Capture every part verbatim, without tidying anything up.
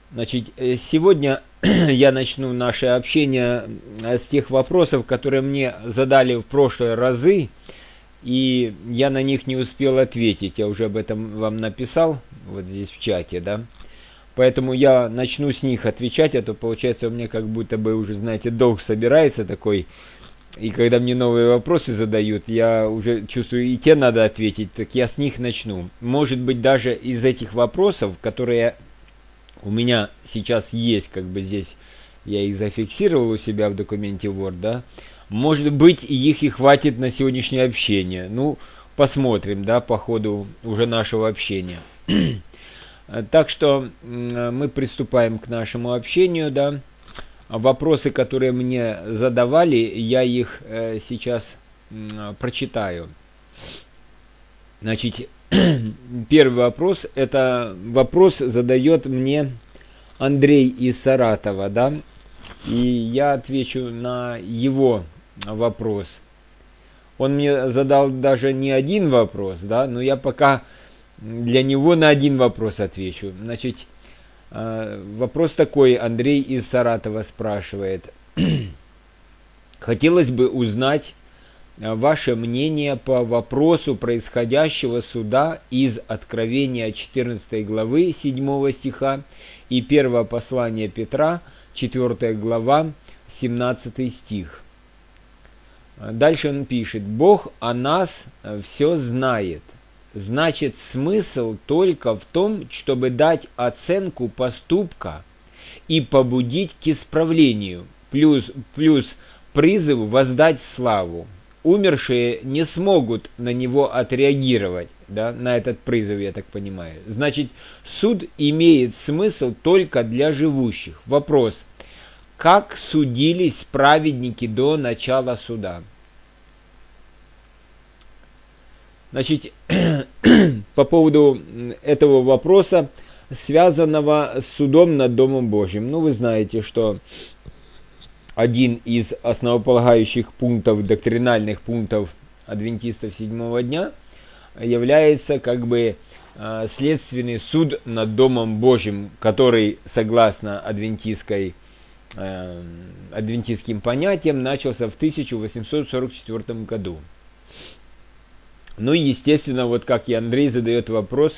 Значит, сегодня я начну наше общение с тех вопросов, которые мне задали в прошлые разы, и я на них не успел ответить. Я уже об этом вам написал, вот здесь в чате, да. Поэтому я начну с них отвечать, а то получается у меня как будто бы уже, знаете, долг собирается такой. И когда мне новые вопросы задают, я уже чувствую, и те надо ответить, так я с них начну. Может быть, даже из этих вопросов, которые у меня сейчас есть, как бы здесь, я их зафиксировал у себя в документе Word, да, может быть, их и хватит на сегодняшнее общение. Ну, посмотрим, да, по ходу уже нашего общения. Так что мы приступаем к нашему общению, да. Вопросы, которые мне задавали, я их э, сейчас э, прочитаю. Значит, первый вопрос, это вопрос задает мне Андрей из Саратова, да, и я отвечу на его вопрос. Он мне задал даже не один вопрос, да, но я пока для него на один вопрос отвечу. Значит, вопрос такой, Андрей из Саратова спрашивает. Хотелось бы узнать ваше мнение по вопросу происходящего суда из Откровения четырнадцатой главы седьмого стиха и первого послания Петра, четвёртая глава, семнадцатый стих. Дальше он пишет: «Бог о нас все знает». Значит, смысл только в том, чтобы дать оценку поступка и побудить к исправлению, плюс, плюс призыв воздать славу. Умершие не смогут на него отреагировать, да, на этот призыв, я так понимаю. Значит, суд имеет смысл только для живущих. Вопрос: как судились праведники до начала суда? Значит, по поводу этого вопроса, связанного с судом над Домом Божьим. Ну, вы знаете, что один из основополагающих пунктов, доктринальных пунктов адвентистов седьмого дня является как бы следственный суд над Домом Божьим, который, согласно адвентистской, э, адвентистским понятиям, начался в тысяча восемьсот сорок четвёртом году. Ну и естественно, вот как и Андрей задает вопрос,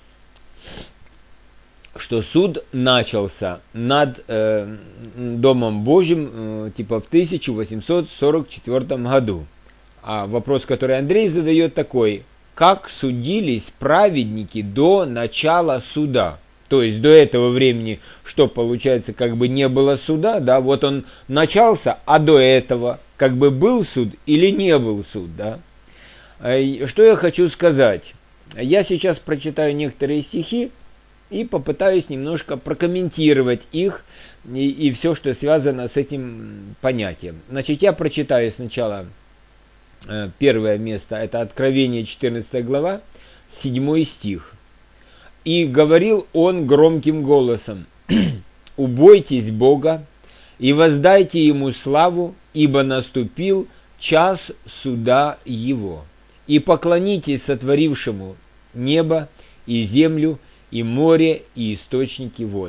что суд начался над э, Домом Божьим э, типа в тысяча восемьсот сорок четвёртом году. А вопрос, который Андрей задает, такой: как судились праведники до начала суда? То есть до этого времени, что получается, как бы не было суда, да, вот он начался, а до этого как бы был суд или не был суд, да? Что я хочу сказать? Я сейчас прочитаю некоторые стихи и попытаюсь немножко прокомментировать их и, и все, что связано с этим понятием. Значит, я прочитаю сначала э, первое место, это Откровение четырнадцатая глава, седьмой стих. «И говорил он громким голосом: убойтесь Бога и воздайте Ему славу, ибо наступил час суда Его. И поклонитесь сотворившему небо и землю, и море, и источники вод».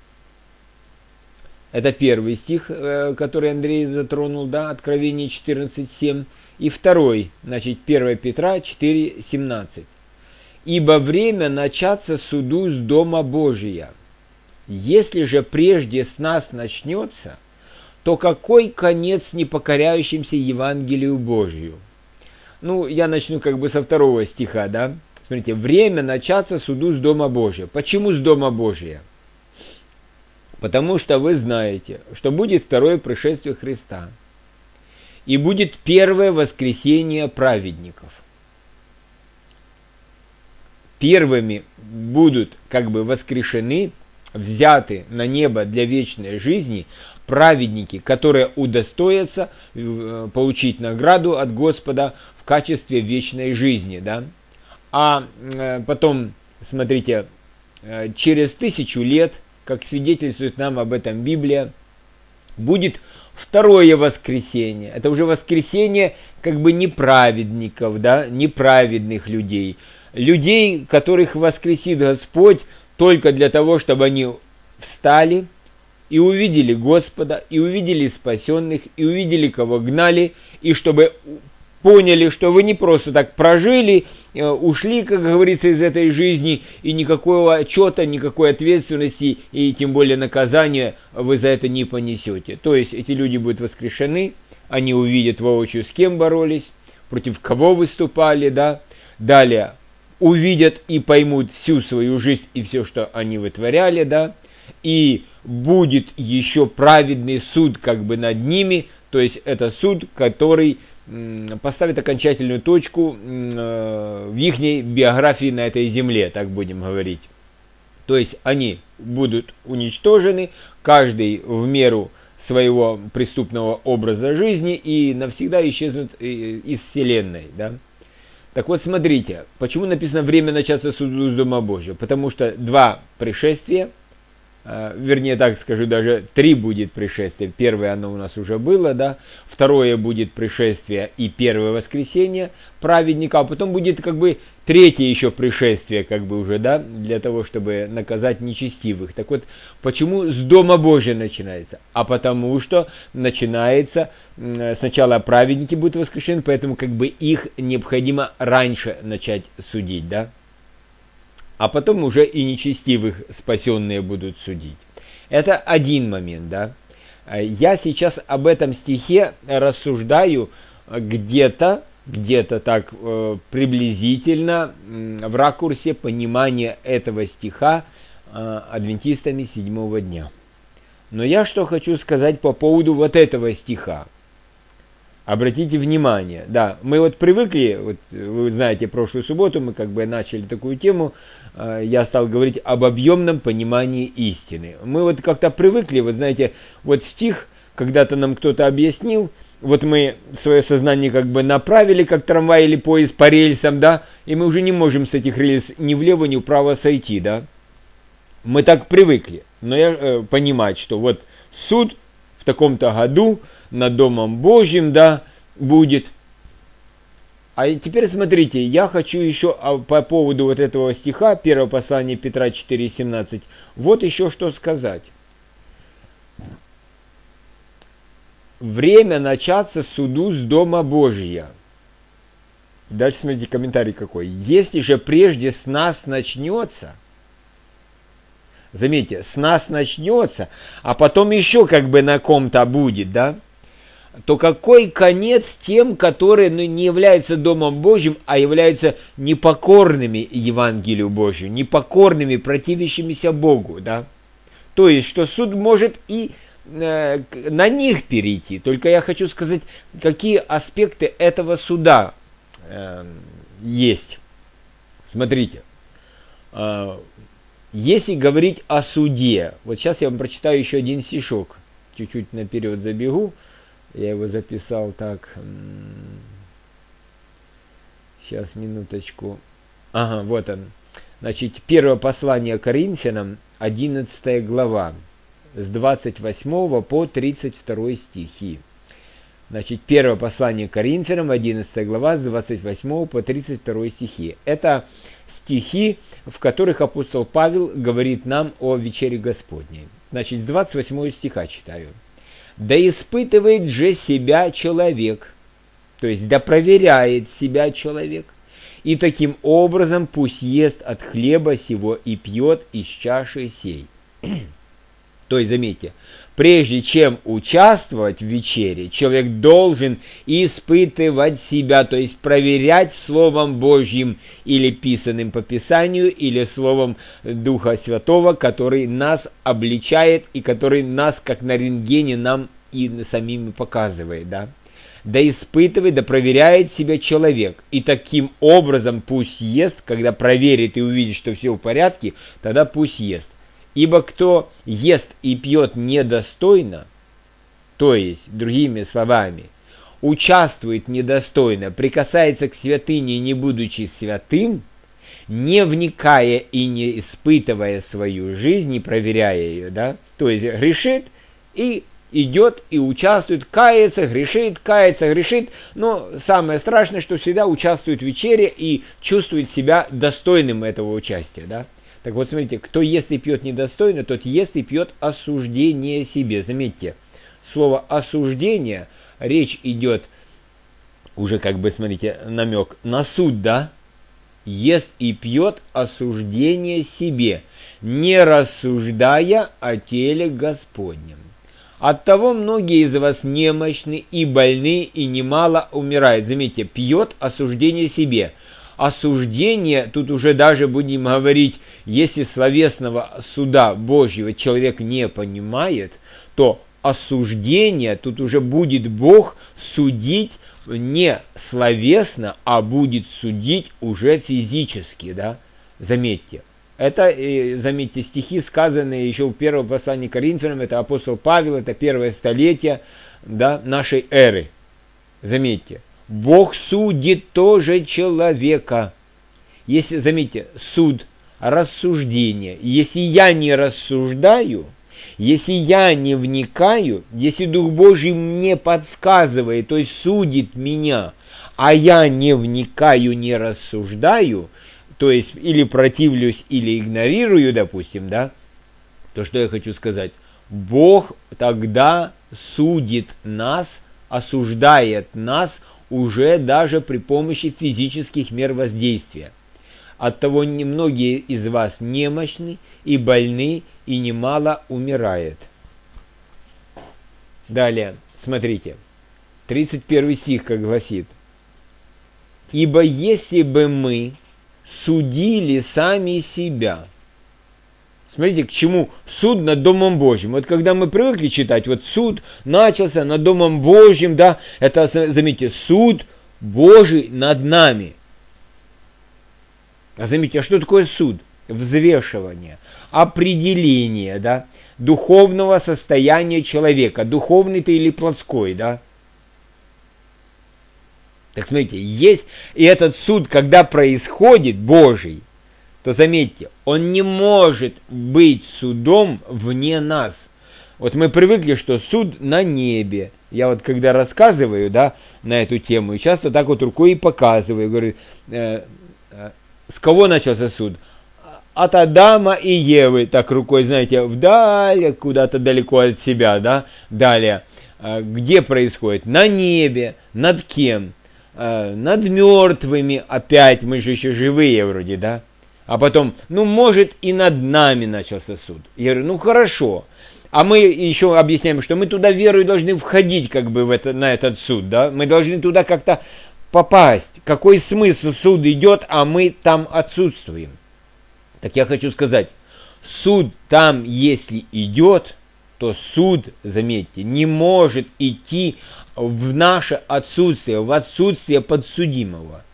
Это первый стих, который Андрей затронул, да, Откровение четырнадцать семь. И второй, значит, первое Петра четыре семнадцать. «Ибо время начаться суду с Дома Божия. Если же прежде с нас начнется, то какой конец непокоряющимся Евангелию Божию?» Ну, я начну как бы со второго стиха, да. Смотрите, время начаться суду с Дома Божия. Почему с Дома Божия? Потому что вы знаете, что будет второе пришествие Христа. И будет первое воскресение праведников. Первыми будут как бы воскрешены, взяты на небо для вечной жизни праведники, которые удостоятся получить награду от Господа в качестве вечной жизни, да. А э, потом, смотрите, э, через тысячу лет, как свидетельствует нам об этом Библия, будет второе воскресение. Это уже воскресение как бы неправедников, да, неправедных людей. Людей, которых воскресит Господь только для того, чтобы они встали и увидели Господа, и увидели спасенных, и увидели, кого гнали, и чтобы поняли, что вы не просто так прожили, ушли, как говорится, из этой жизни, и никакого отчета, никакой ответственности, и тем более наказания вы за это не понесете. То есть эти люди будут воскрешены, они увидят воочию, с кем боролись, против кого выступали, да. Далее увидят и поймут всю свою жизнь и все, что они вытворяли, да. И будет еще праведный суд как бы над ними, то есть это суд, который поставит окончательную точку в их биографии на этой земле, так будем говорить. То есть они будут уничтожены, каждый в меру своего преступного образа жизни, и навсегда исчезнут из вселенной. Да? Так вот, смотрите, почему написано «время начаться суду с Дома Божьего»? Потому что два пришествия, вернее, так скажу, даже три будет пришествия. Первое оно у нас уже было, да. Второе будет пришествие и первое воскресенье праведника, а потом будет как бы третье еще пришествие, как бы уже, да, для того, чтобы наказать нечестивых. Так вот, почему с Дома Божия начинается? А потому что начинается, сначала праведники будут воскрешены, поэтому как бы их необходимо раньше начать судить, да. А потом уже и нечестивых спасенные будут судить. Это один момент, да. Я сейчас об этом стихе рассуждаю где-то, где-то так э, приблизительно э, в ракурсе понимания этого стиха э, адвентистами седьмого дня. Но я что хочу сказать по поводу вот этого стиха. Обратите внимание, да, мы вот привыкли, вот вы знаете, прошлую субботу мы как бы начали такую тему, э, я стал говорить об объемном понимании истины. Мы вот как-то привыкли, вот знаете, вот стих, когда-то нам кто-то объяснил, вот мы свое сознание как бы направили, как трамвай или поезд по рельсам, да, и мы уже не можем с этих рельс ни влево, ни вправо сойти, да. Мы так привыкли, но я э, понимать, что вот суд в таком-то году над Домом Божьим, да, будет. А теперь смотрите, я хочу еще по поводу вот этого стиха, первое послание Петра четыре семнадцать, вот еще что сказать. Время начаться суду с Дома Божия. Дальше смотрите комментарий какой. Если же прежде с нас начнется, заметьте, с нас начнется, а потом еще как бы на ком-то будет, да, то какой конец тем, которые ну, не являются Домом Божьим, а являются непокорными Евангелию Божию, непокорными, противящимися Богу, да? То есть, что суд может и э, на них перейти. Только я хочу сказать, какие аспекты этого суда э, есть. Смотрите, э, если говорить о суде, вот сейчас я вам прочитаю еще один стишок, чуть-чуть наперед забегу. Я его записал так. Сейчас, минуточку. Ага, вот он. Значит, первое послание Коринфянам, одиннадцатая глава, с двадцать восьмого по тридцать второй стихи. Значит, первое послание Коринфянам, одиннадцатая глава, с двадцать восьмого по тридцать второй стихи. Это стихи, в которых апостол Павел говорит нам о вечере Господней. Значит, с двадцать восьмого стиха читаю. «Да испытывает же себя человек», то есть да проверяет себя человек, «и таким образом пусть ест от хлеба сего и пьет из чаши сей». То есть, заметьте, прежде чем участвовать в вечере, человек должен испытывать себя, то есть проверять Словом Божьим или писанным по Писанию, или Словом Духа Святого, который нас обличает и который нас, как на рентгене, нам и самим показывает, да. Да испытывает, да проверяет себя человек, и таким образом пусть ест, когда проверит и увидит, что все в порядке, тогда пусть ест. Ибо кто ест и пьет недостойно, то есть, другими словами, участвует недостойно, прикасается к святыне, не будучи святым, не вникая и не испытывая свою жизнь, не проверяя ее, да, то есть грешит и идет и участвует, кается, грешит, кается, грешит, но самое страшное, что всегда участвует в вечере и чувствует себя достойным этого участия, да. Так вот, смотрите, кто ест и пьет недостойно, тот ест и пьет осуждение себе. Заметьте, слово осуждение, речь идет, уже как бы, смотрите, намек на суд, да? Ест и пьет осуждение себе, не рассуждая о теле Господнем. Оттого многие из вас немощны и больны, и немало умирают. Заметьте, пьет осуждение себе. Осуждение, тут уже даже будем говорить, если словесного суда Божьего человек не понимает, то осуждение, тут уже будет Бог судить не словесно, а будет судить уже физически, да? Заметьте. Это, заметьте, стихи, сказанные еще в первом послании к Коринфянам, это апостол Павел, это первое столетие, да, нашей эры. Заметьте, Бог судит тоже человека. Если, заметьте, суд, рассуждение. Если я не рассуждаю, если я не вникаю, если Дух Божий мне подсказывает, то есть судит меня, а я не вникаю, не рассуждаю, то есть или противлюсь, или игнорирую, допустим, да, то что я хочу сказать? Бог тогда судит нас, осуждает нас уже даже при помощи физических мер воздействия. Оттого немногие из вас немощны и больны, и немало умирает. Далее, смотрите, тридцать первый стих, как гласит: «Ибо если бы мы судили сами себя». Смотрите, к чему суд над Домом Божьим. Вот когда мы привыкли читать, вот суд начался над Домом Божьим, да, это, заметьте, суд Божий над нами. А заметьте, а что такое суд? Взвешивание, определение, да, духовного состояния человека, духовный ты или плотской, да. Так смотрите, есть, и этот суд, когда происходит, Божий, то заметьте, он не может быть судом вне нас. Вот мы привыкли, что суд на небе. Я вот когда рассказываю, да, на эту тему, и часто так вот рукой и показываю, говорю, э, э, с кого начался суд? От Адама и Евы, так рукой, знаете, вдаль, куда-то далеко от себя, да, далее. Э, где происходит? На небе, над кем? Э, над мертвыми, опять, мы же еще живые вроде, да. А потом, ну, может, и над нами начался суд. Я говорю, ну, хорошо. А мы еще объясняем, что мы туда верой должны входить, как бы, в это, на этот суд, да? Мы должны туда как-то попасть. Какой смысл суд идет, а мы там отсутствуем? Так я хочу сказать, суд там, если идет, то суд, заметьте, не может идти в наше отсутствие, в отсутствие подсудимого.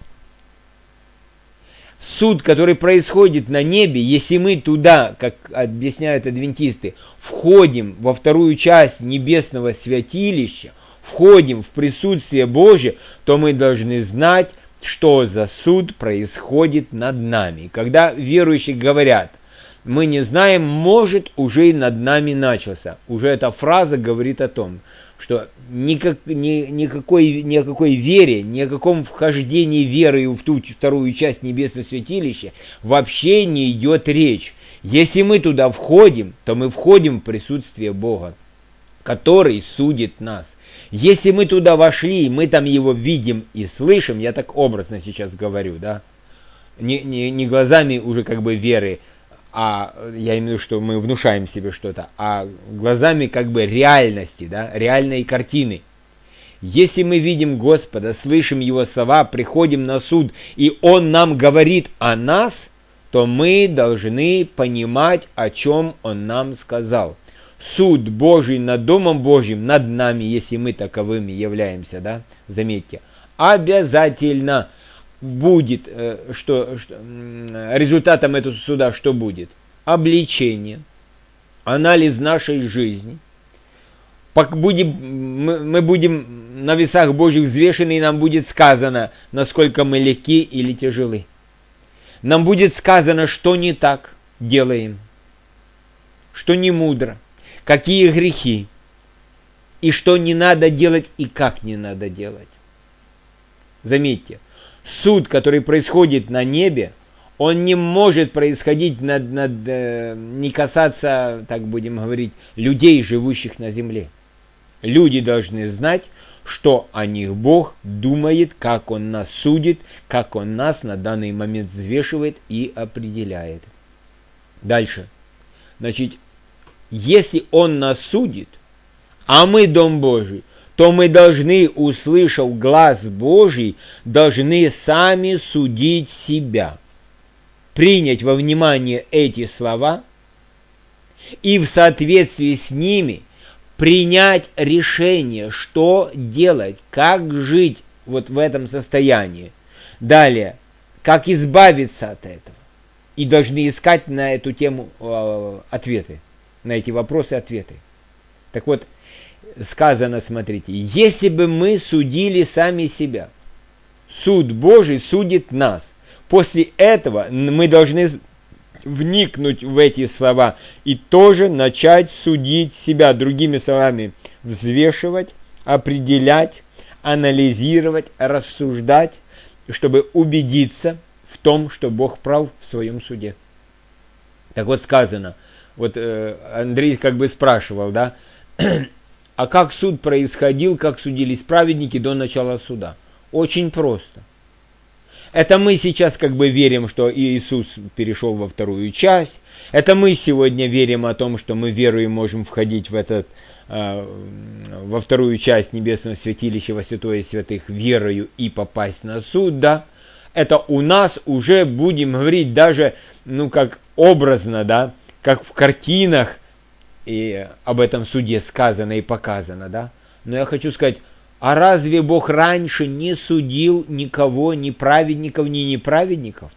Суд, который происходит на небе, если мы туда, как объясняют адвентисты, входим во вторую часть небесного святилища, входим в присутствие Божие, то мы должны знать, что за суд происходит над нами. Когда верующие говорят, мы не знаем, может, уже и над нами начался. Уже эта фраза говорит о том, что никак, ни, никакой, ни о какой вере, ни о каком вхождении веры в ту вторую часть небесного святилища вообще не идет речь. Если мы туда входим, то мы входим в присутствие Бога, который судит нас. Если мы туда вошли, мы там его видим и слышим, я так образно сейчас говорю, да, не, не, не глазами уже как бы веры, а я имею в виду, что мы внушаем себе что-то, а глазами как бы реальности, да, реальной картины. Если мы видим Господа, слышим Его слова, приходим на суд, и Он нам говорит о нас, то мы должны понимать, о чем Он нам сказал. Суд Божий над Домом Божьим, над нами, если мы таковыми являемся, да, заметьте, обязательно будет, что, что результатом этого суда что будет? Обличение, анализ нашей жизни. Будем, мы, мы будем на весах Божьих взвешены, и нам будет сказано, насколько мы легки или тяжелы. Нам будет сказано, что не так делаем, что не мудро, какие грехи, и что не надо делать, и как не надо делать. Заметьте, суд, который происходит на небе, он не может происходить, над, над, э, не касаться, так будем говорить, людей, живущих на земле. Люди должны знать, что о них Бог думает, как Он нас судит, как Он нас на данный момент взвешивает и определяет. Дальше. Значит, если Он нас судит, а мы Дом Божий, то мы должны, услышав глаз Божий, должны сами судить себя. Принять во внимание эти слова и в соответствии с ними принять решение, что делать, как жить вот в этом состоянии. Далее, как избавиться от этого. И должны искать на эту тему э, ответы, на эти вопросы ответы. Так вот, сказано, смотрите, если бы мы судили сами себя, суд Божий судит нас. После этого мы должны вникнуть в эти слова и тоже начать судить себя, другими словами, взвешивать, определять, анализировать, рассуждать, чтобы убедиться в том, что Бог прав в своем суде. Так вот сказано, вот э, Андрей как бы спрашивал, да, а как суд происходил, как судились праведники до начала суда? Очень просто. Это мы сейчас как бы верим, что Иисус перешел во вторую часть. Это мы сегодня верим о том, что мы верою можем входить в этот, э, во вторую часть небесного святилища, во святое святых, верою и попасть на суд, да. Это у нас уже, будем говорить, даже, ну, как образно, да, как в картинах и об этом суде сказано и показано, да. Но я хочу сказать, а разве Бог раньше не судил никого, ни праведников, ни неправедников?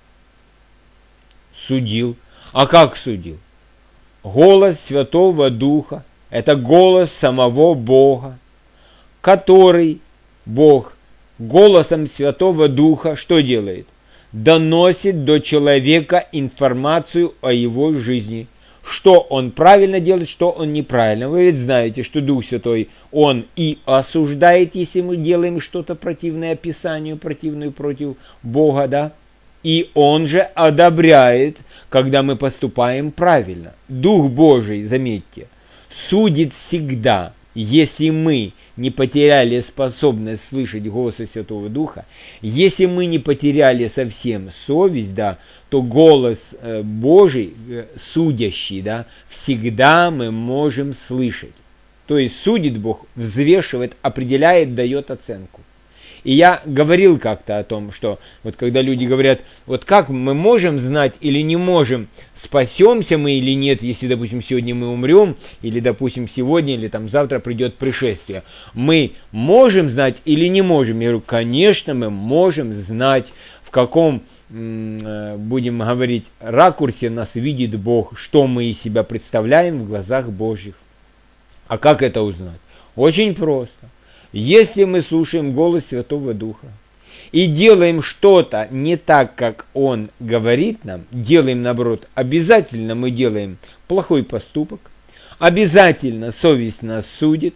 Судил. А как судил? Голос Святого Духа, это голос самого Бога, который Бог голосом Святого Духа что делает? Доносит до человека информацию о его жизни. Что он правильно делает, что он неправильно. Вы ведь знаете, что Дух Святой, он и осуждает, если мы делаем что-то противное Писанию, противное против Бога, да? И он же одобряет, когда мы поступаем правильно. Дух Божий, заметьте, судит всегда, если мы не потеряли способность слышать голоса Святого Духа, если мы не потеряли совсем совесть, да, то голос Божий, судящий, да, всегда мы можем слышать. То есть судит Бог, взвешивает, определяет, дает оценку. И я говорил как-то о том, что вот когда люди говорят, вот как мы можем знать или не можем, спасемся мы или нет, если, допустим, сегодня мы умрем, или, допустим, сегодня или там завтра придет пришествие. Мы можем знать или не можем? Я говорю, конечно, мы можем знать, в каком, будем говорить, ракурсе нас видит Бог, что мы из себя представляем в глазах Божьих. А как это узнать? Очень просто. Если мы слушаем голос Святого Духа и делаем что-то не так, как Он говорит нам, делаем наоборот, обязательно мы делаем плохой поступок, обязательно совесть нас судит,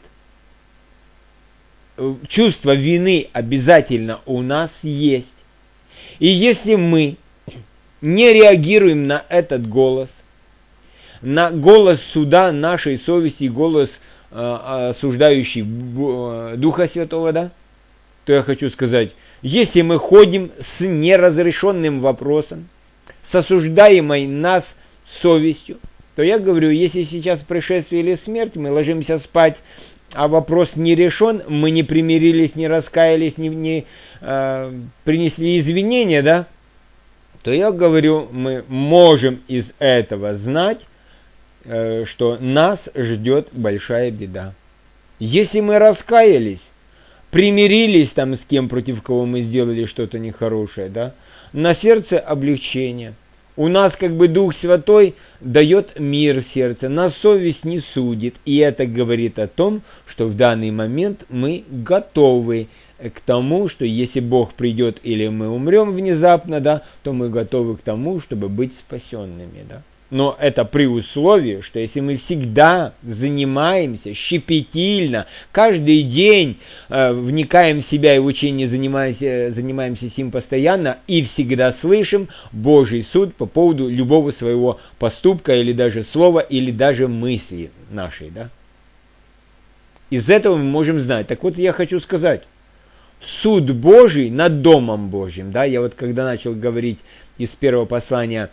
чувство вины обязательно у нас есть. И если мы не реагируем на этот голос, на голос суда нашей совести, голос осуждающий Духа Святого, да, то я хочу сказать, если мы ходим с неразрешенным вопросом, с осуждаемой нас совестью, то я говорю, если сейчас пришествие или смерть, мы ложимся спать, а вопрос не решен, мы не примирились, не раскаялись, не, не э, принесли извинения, да, то я говорю, мы можем из этого знать, что нас ждет большая беда. Если мы раскаялись, примирились там с кем, против кого мы сделали что-то нехорошее, да, на сердце облегчение. У нас как бы Дух Святой дает мир в сердце, нас совесть не судит. И это говорит о том, что в данный момент мы готовы к тому, что если Бог придет или мы умрем внезапно, да, то мы готовы к тому, чтобы быть спасенными, да. Но это при условии, что если мы всегда занимаемся щепетильно, каждый день э, вникаем в себя и в учение занимаемся, занимаемся сим постоянно и всегда слышим Божий суд по поводу любого своего поступка или даже слова, или даже мысли нашей. Да? Из этого мы можем знать. Так вот я хочу сказать, суд Божий над Домом Божьим. Да? Я вот когда начал говорить из первого послания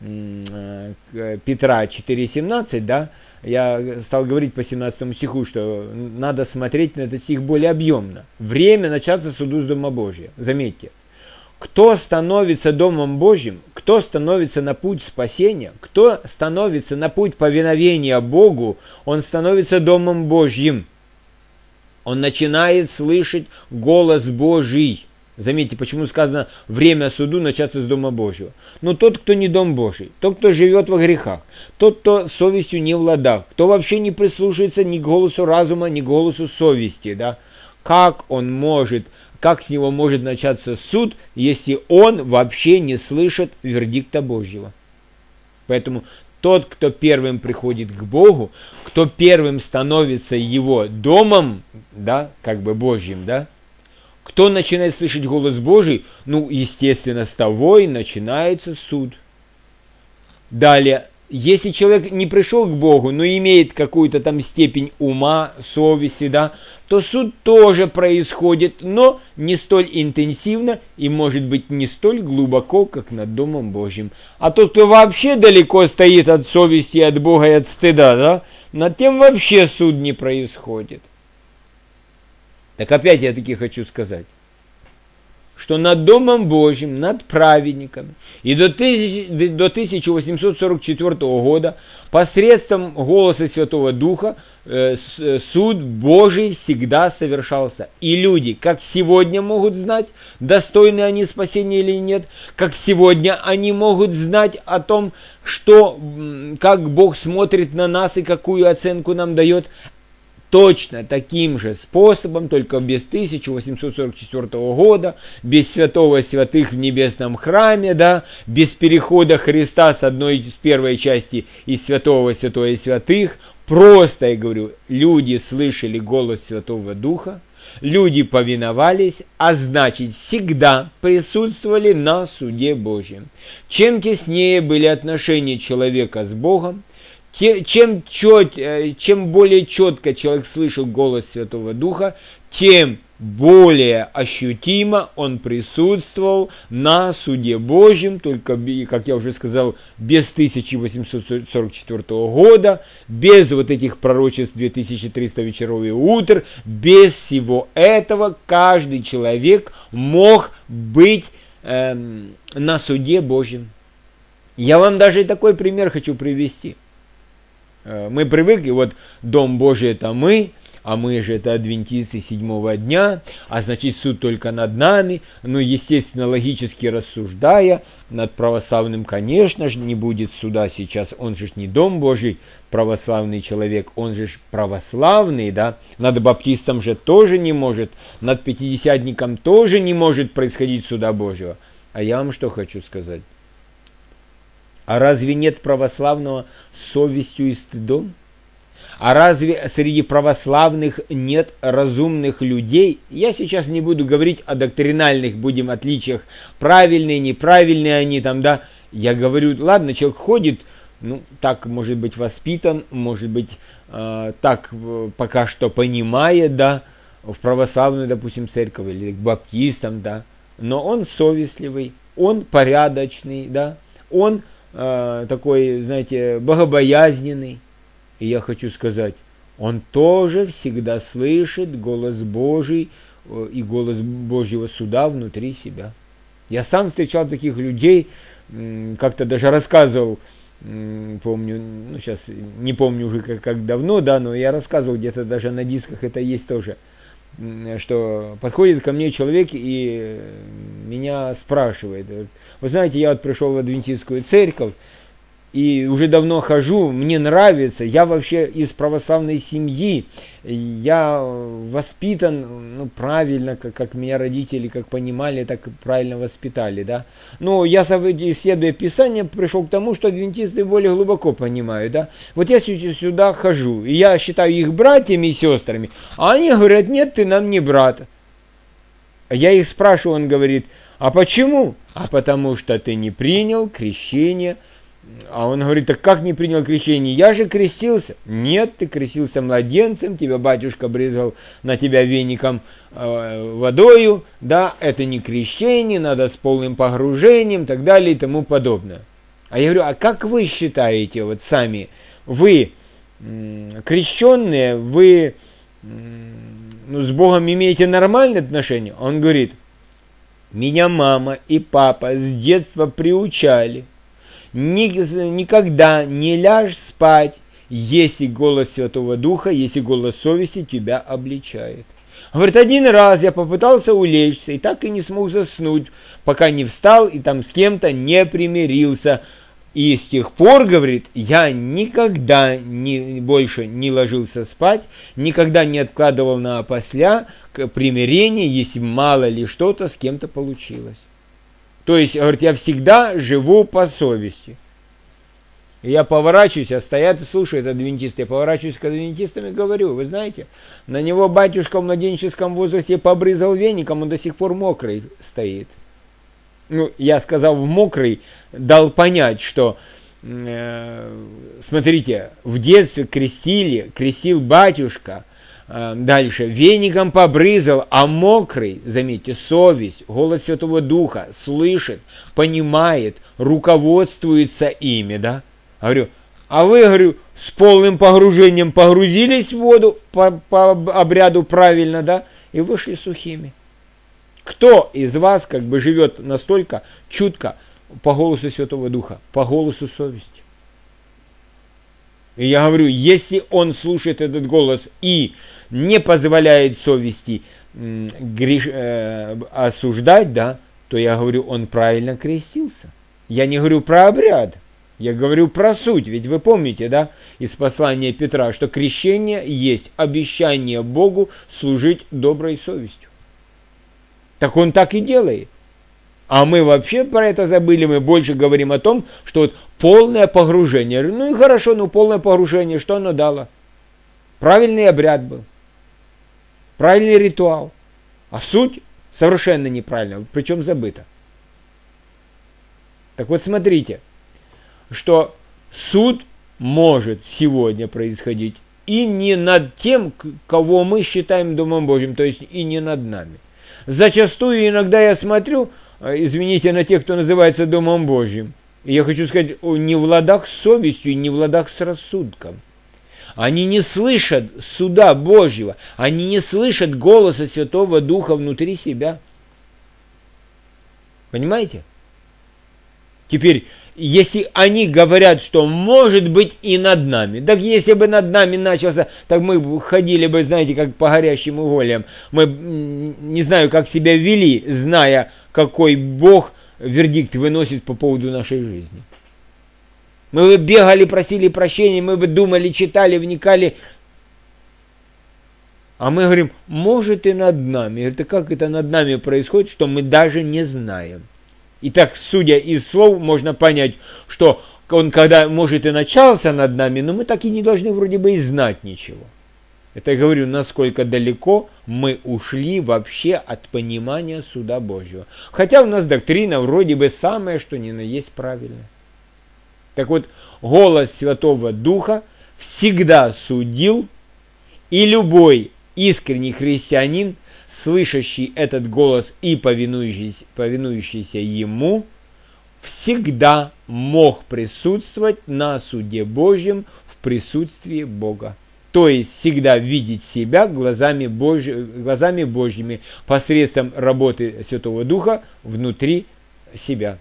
Петра четыре семнадцать, да, я стал говорить по семнадцатому стиху, что надо смотреть на этот стих более объемно. Время начаться суду с Дома Божия. Заметьте, кто становится Домом Божьим, кто становится на путь спасения, кто становится на путь повиновения Богу, он становится Домом Божьим. Он начинает слышать голос Божий. Заметьте, почему сказано время суду начаться с Дома Божьего. Но тот, кто не Дом Божий, тот, кто живет во грехах, тот, кто совестью не в ладах, кто вообще не прислушается ни к голосу разума, ни к голосу совести, да, как он может, как с него может начаться суд, если он вообще не слышит вердикта Божьего? Поэтому тот, кто первым приходит к Богу, кто первым становится его домом, да, как бы Божьим, да, кто начинает слышать голос Божий, ну, естественно, с того и начинается суд. Далее, если человек не пришел к Богу, но имеет какую-то там степень ума, совести, да, то суд тоже происходит, но не столь интенсивно и, может быть, не столь глубоко, как над Домом Божьим. А тот, кто вообще далеко стоит от совести, от Бога и от стыда, да, над тем вообще суд не происходит. Так опять я таки хочу сказать, что над Домом Божьим, над праведниками и до, до тысяча восемьсот сорок четвёртого года посредством голоса Святого Духа э, суд Божий всегда совершался. И люди, как сегодня могут знать, достойны они спасения или нет, как сегодня они могут знать о том, что, как Бог смотрит на нас и какую оценку нам дает, точно таким же способом, только без тысяча восемьсот сорок четвёртого года, без святого святых в небесном храме, да, без перехода Христа с одной из первой части из святого святое святых. Просто, я говорю, люди слышали голос Святого Духа, люди повиновались, а значит всегда присутствовали на суде Божьем. Чем теснее были отношения человека с Богом, Чем, чет, чем более четко человек слышал голос Святого Духа, тем более ощутимо он присутствовал на суде Божьем, только, как я уже сказал, без тысяча восемьсот сорок четвёртого года, без вот этих пророчеств две тысячи триста вечеров и утр, без всего этого каждый человек мог быть э, на суде Божьем. Я вам даже и такой пример хочу привести. Мы привыкли, вот Дом Божий это мы, а мы же это адвентисты седьмого дня, а значит суд только над нами. Ну, естественно, логически рассуждая, над православным, конечно же, не будет суда сейчас, он же не Дом Божий, православный человек, он же православный, да, над баптистом же тоже не может, над пятидесятником тоже не может происходить суда Божьего. А я вам что хочу сказать? А разве нет православного с совестью и стыдом? А разве среди православных нет разумных людей? Я сейчас не буду говорить о доктринальных, будем отличиях, правильные, неправильные они там, да. Я говорю, ладно, человек ходит, ну, так, может быть, воспитан, может быть, э, так пока что понимает, да, в православную, допустим, церковь или к баптистам, да. Но он совестливый, он порядочный, да, он такой, знаете, богобоязненный. И я хочу сказать, он тоже всегда слышит голос Божий и голос Божьего суда внутри себя. Я сам встречал таких людей, как-то даже рассказывал, помню, ну сейчас не помню уже как, как давно, да, но я рассказывал где-то даже на дисках, это есть тоже, что подходит ко мне человек и меня спрашивает: вы знаете, я вот пришел в адвентистскую церковь, и уже давно хожу, мне нравится, я вообще из православной семьи, я воспитан ну, правильно, как, как меня родители как понимали, так и правильно воспитали, да. Но я, исследуя Писание, пришел к тому, что адвентисты более глубоко понимают, да. Вот я сюда хожу, и я считаю их братьями и сестрами, а они говорят, нет, ты нам не брат. Я их спрашиваю, он говорит, а почему? А потому что ты не принял крещение. А он говорит, так как не принял крещение? Я же крестился. Нет, ты крестился младенцем, тебя батюшка брызгал на тебя веником э, водою, да, это не крещение, надо с полным погружением, и так далее и тому подобное. А я говорю, а как вы считаете, вот сами, вы м, крещенные, вы м, ну, с Богом имеете нормальные отношения? Он говорит, меня мама и папа с детства приучали. Никогда не ляжь спать, если голос Святого Духа, если голос совести тебя обличает. Говорит, один раз я попытался улечься и так и не смог заснуть, пока не встал и там с кем-то не примирился. И с тех пор, говорит, я никогда не, больше не ложился спать, никогда не откладывал на опосля примирение, если мало ли что-то с кем-то получилось. То есть, говорит, я всегда живу по совести. И я поворачиваюсь, а стоят и слушают адвентисты. Я поворачиваюсь к адвентистам и говорю, вы знаете, на него батюшка в младенческом возрасте побрызгал веником, он до сих пор мокрый стоит. Ну, я сказал в мокрый, дал понять, что, э, смотрите, в детстве крестили, крестил батюшка, дальше, веником побрызгал, а мокрый, заметьте, совесть, голос Святого Духа, слышит, понимает, руководствуется ими, да? Говорю, а вы, говорю, с полным погружением погрузились в воду по, по обряду правильно, да? И вышли сухими. Кто из вас как бы живет настолько чутко по голосу Святого Духа, по голосу совести? И я говорю, если он слушает этот голос и не позволяет совести м, греш, э, осуждать, да, то я говорю, он правильно крестился. Я не говорю про обряд, я говорю про суть. Ведь вы помните, да, из послания Петра, что крещение есть обещание Богу служить доброй совестью. Так он так и делает. А мы вообще про это забыли, мы больше говорим о том, что вот полное погружение. Ну и хорошо, ну полное погружение, что оно дало? Правильный обряд был. Правильный ритуал. А суть совершенно неправильная, причем забыта. Так вот смотрите, что суд может сегодня происходить и не над тем, кого мы считаем Домом Божьим, то есть и не над нами. Зачастую иногда я смотрю, извините, на тех, кто называется Домом Божьим, и я хочу сказать, не в ладах с совестью, не в ладах с рассудком. Они не слышат суда Божьего, они не слышат голоса Святого Духа внутри себя. Понимаете? Теперь, если они говорят, что может быть и над нами, так если бы над нами начался, так мы ходили бы, знаете, как по горящим угольям. Мы, не знаю, как себя вели, зная, какой Бог вердикт выносит по поводу нашей жизни. Мы бы бегали, просили прощения, мы бы думали, читали, вникали. А мы говорим, может и над нами. Это как это над нами происходит, что мы даже не знаем. И так, судя из слов, можно понять, что он когда, может, и начался над нами, но мы так и не должны вроде бы и знать ничего. Это я говорю, насколько далеко мы ушли вообще от понимания суда Божьего. Хотя у нас доктрина вроде бы самая, что ни на есть правильная. Так вот, голос Святого Духа всегда судил, и любой искренний христианин, слышащий этот голос и повинующийся, повинующийся ему, всегда мог присутствовать на суде Божьем в присутствии Бога. То есть всегда видеть себя глазами, Божьи, глазами Божьими посредством работы Святого Духа внутри себя.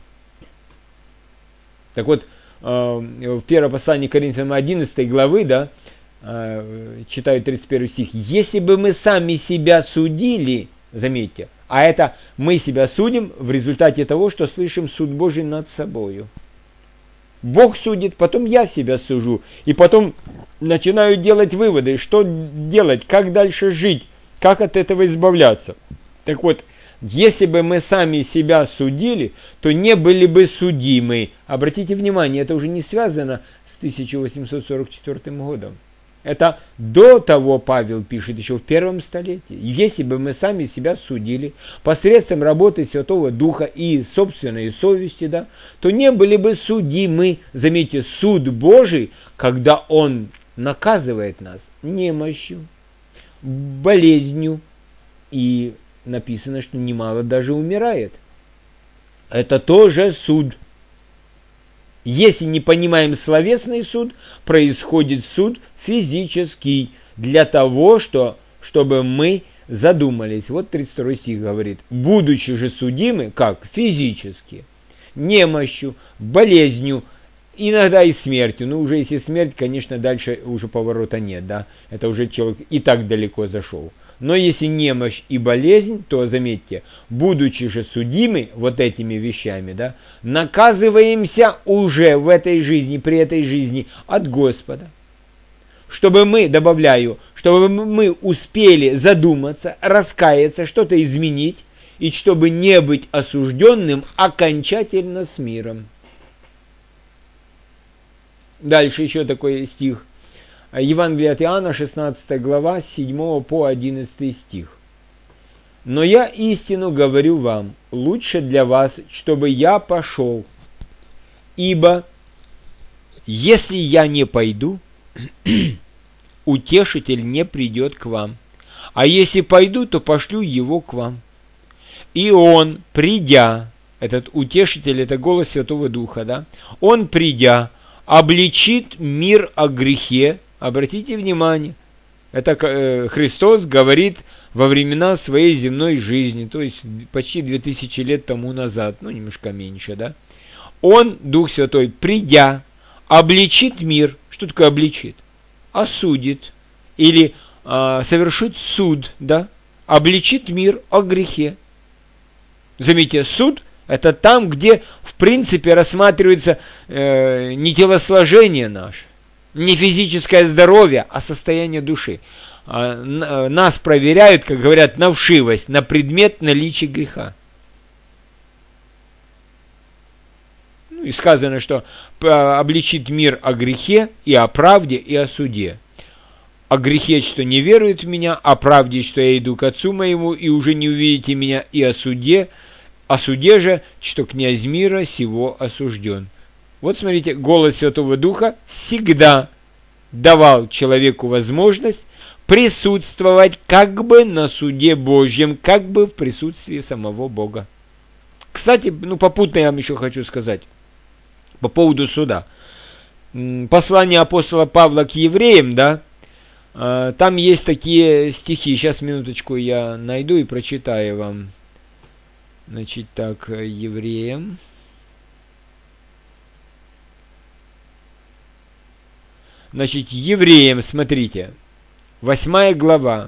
Так вот, в первом послании Коринфянам одиннадцатой главы, да, читаю тридцать первый стих, если бы мы сами себя судили, заметьте, а это мы себя судим в результате того, что слышим суд Божий над собою. Бог судит, потом я себя сужу. И потом начинаю делать выводы, что делать, как дальше жить, как от этого избавляться. Так вот, если бы мы сами себя судили, то не были бы судимы. Обратите внимание, это уже не связано с тысяча восемьсот сорок четвёртым годом. Это до того Павел пишет, еще в первом столетии. Если бы мы сами себя судили посредством работы Святого Духа и собственной совести, да, то не были бы судимы. Заметьте, суд Божий, когда Он наказывает нас немощью, болезнью, и написано, что немало даже умирает. Это тоже суд. Если не понимаем словесный суд, происходит суд физический, для того, что, чтобы мы задумались. Вот тридцать второй стих говорит: будучи же судимы, как? Физически, немощью, болезнью, иногда и смертью. Ну, уже если смерть, конечно, дальше уже поворота нет, да, это уже человек и так далеко зашел. Но если немощь и болезнь, то заметьте, будучи же судимы вот этими вещами, да, наказываемся уже в этой жизни, при этой жизни от Господа. Чтобы мы, добавляю, чтобы мы успели задуматься, раскаяться, что-то изменить, и чтобы не быть осужденным окончательно с миром. Дальше еще такой стих. Евангелие от Иоанна, шестнадцатая глава, с седьмого по одиннадцатый стих. «Но я истину говорю вам, лучше для вас, чтобы я пошел, ибо если я не пойду, утешитель не придет к вам, а если пойду, то пошлю его к вам. И он, придя», этот утешитель, это голос Святого Духа, да, «он, придя, обличит мир о грехе». Обратите внимание, это Христос говорит во времена своей земной жизни, то есть почти две тысячи лет тому назад, ну немножко меньше, да. Он, Дух Святой, придя, обличит мир. Что такое обличит? Осудит или а, совершит суд, да, обличит мир о грехе. Заметьте, суд — это там, где в принципе рассматривается э, не телосложение наше, не физическое здоровье, а состояние души. А, на, нас проверяют, как говорят, на вшивость, на предмет наличия греха. Ну, и сказано, что обличит мир о грехе и о правде и о суде. О грехе, что не верует в меня, о правде, что я иду к Отцу моему, и уже не увидите меня, и о суде, о суде же, что князь мира сего осужден. Вот смотрите, голос Святого Духа всегда давал человеку возможность присутствовать как бы на суде Божьем, как бы в присутствии самого Бога. Кстати, ну попутно я вам еще хочу сказать по поводу суда. Послание апостола Павла к евреям, да, там есть такие стихи. Сейчас, минуточку, я найду и прочитаю вам. Значит, так, евреям. Значит, евреям, смотрите, восьмая глава.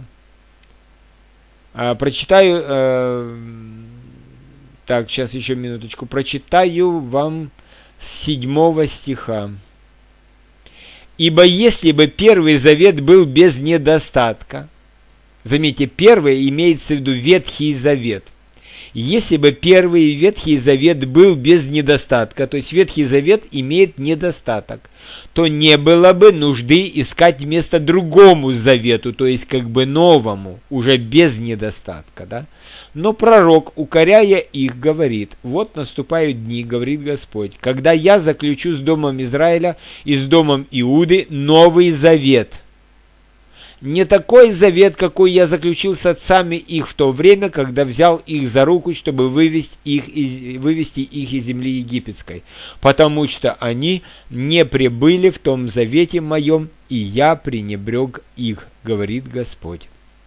А, прочитаю, э, так, сейчас еще минуточку, прочитаю вам с седьмого стиха. «Ибо если бы Первый Завет был без недостатка», заметьте, первый имеется в виду Ветхий Завет, если бы Первый Ветхий Завет был без недостатка, то есть Ветхий Завет имеет недостаток, то не было бы нужды искать место другому завету, то есть как бы новому, уже без недостатка, да? Но пророк, укоряя их, говорит: «Вот наступают дни, говорит Господь, когда я заключу с домом Израиля и с домом Иуды новый завет. Не такой завет, какой я заключил с отцами их в то время, когда взял их за руку, чтобы вывести их из, вывести их из земли египетской, потому что они не пребыли в том завете моем, и я пренебрег их, говорит Господь.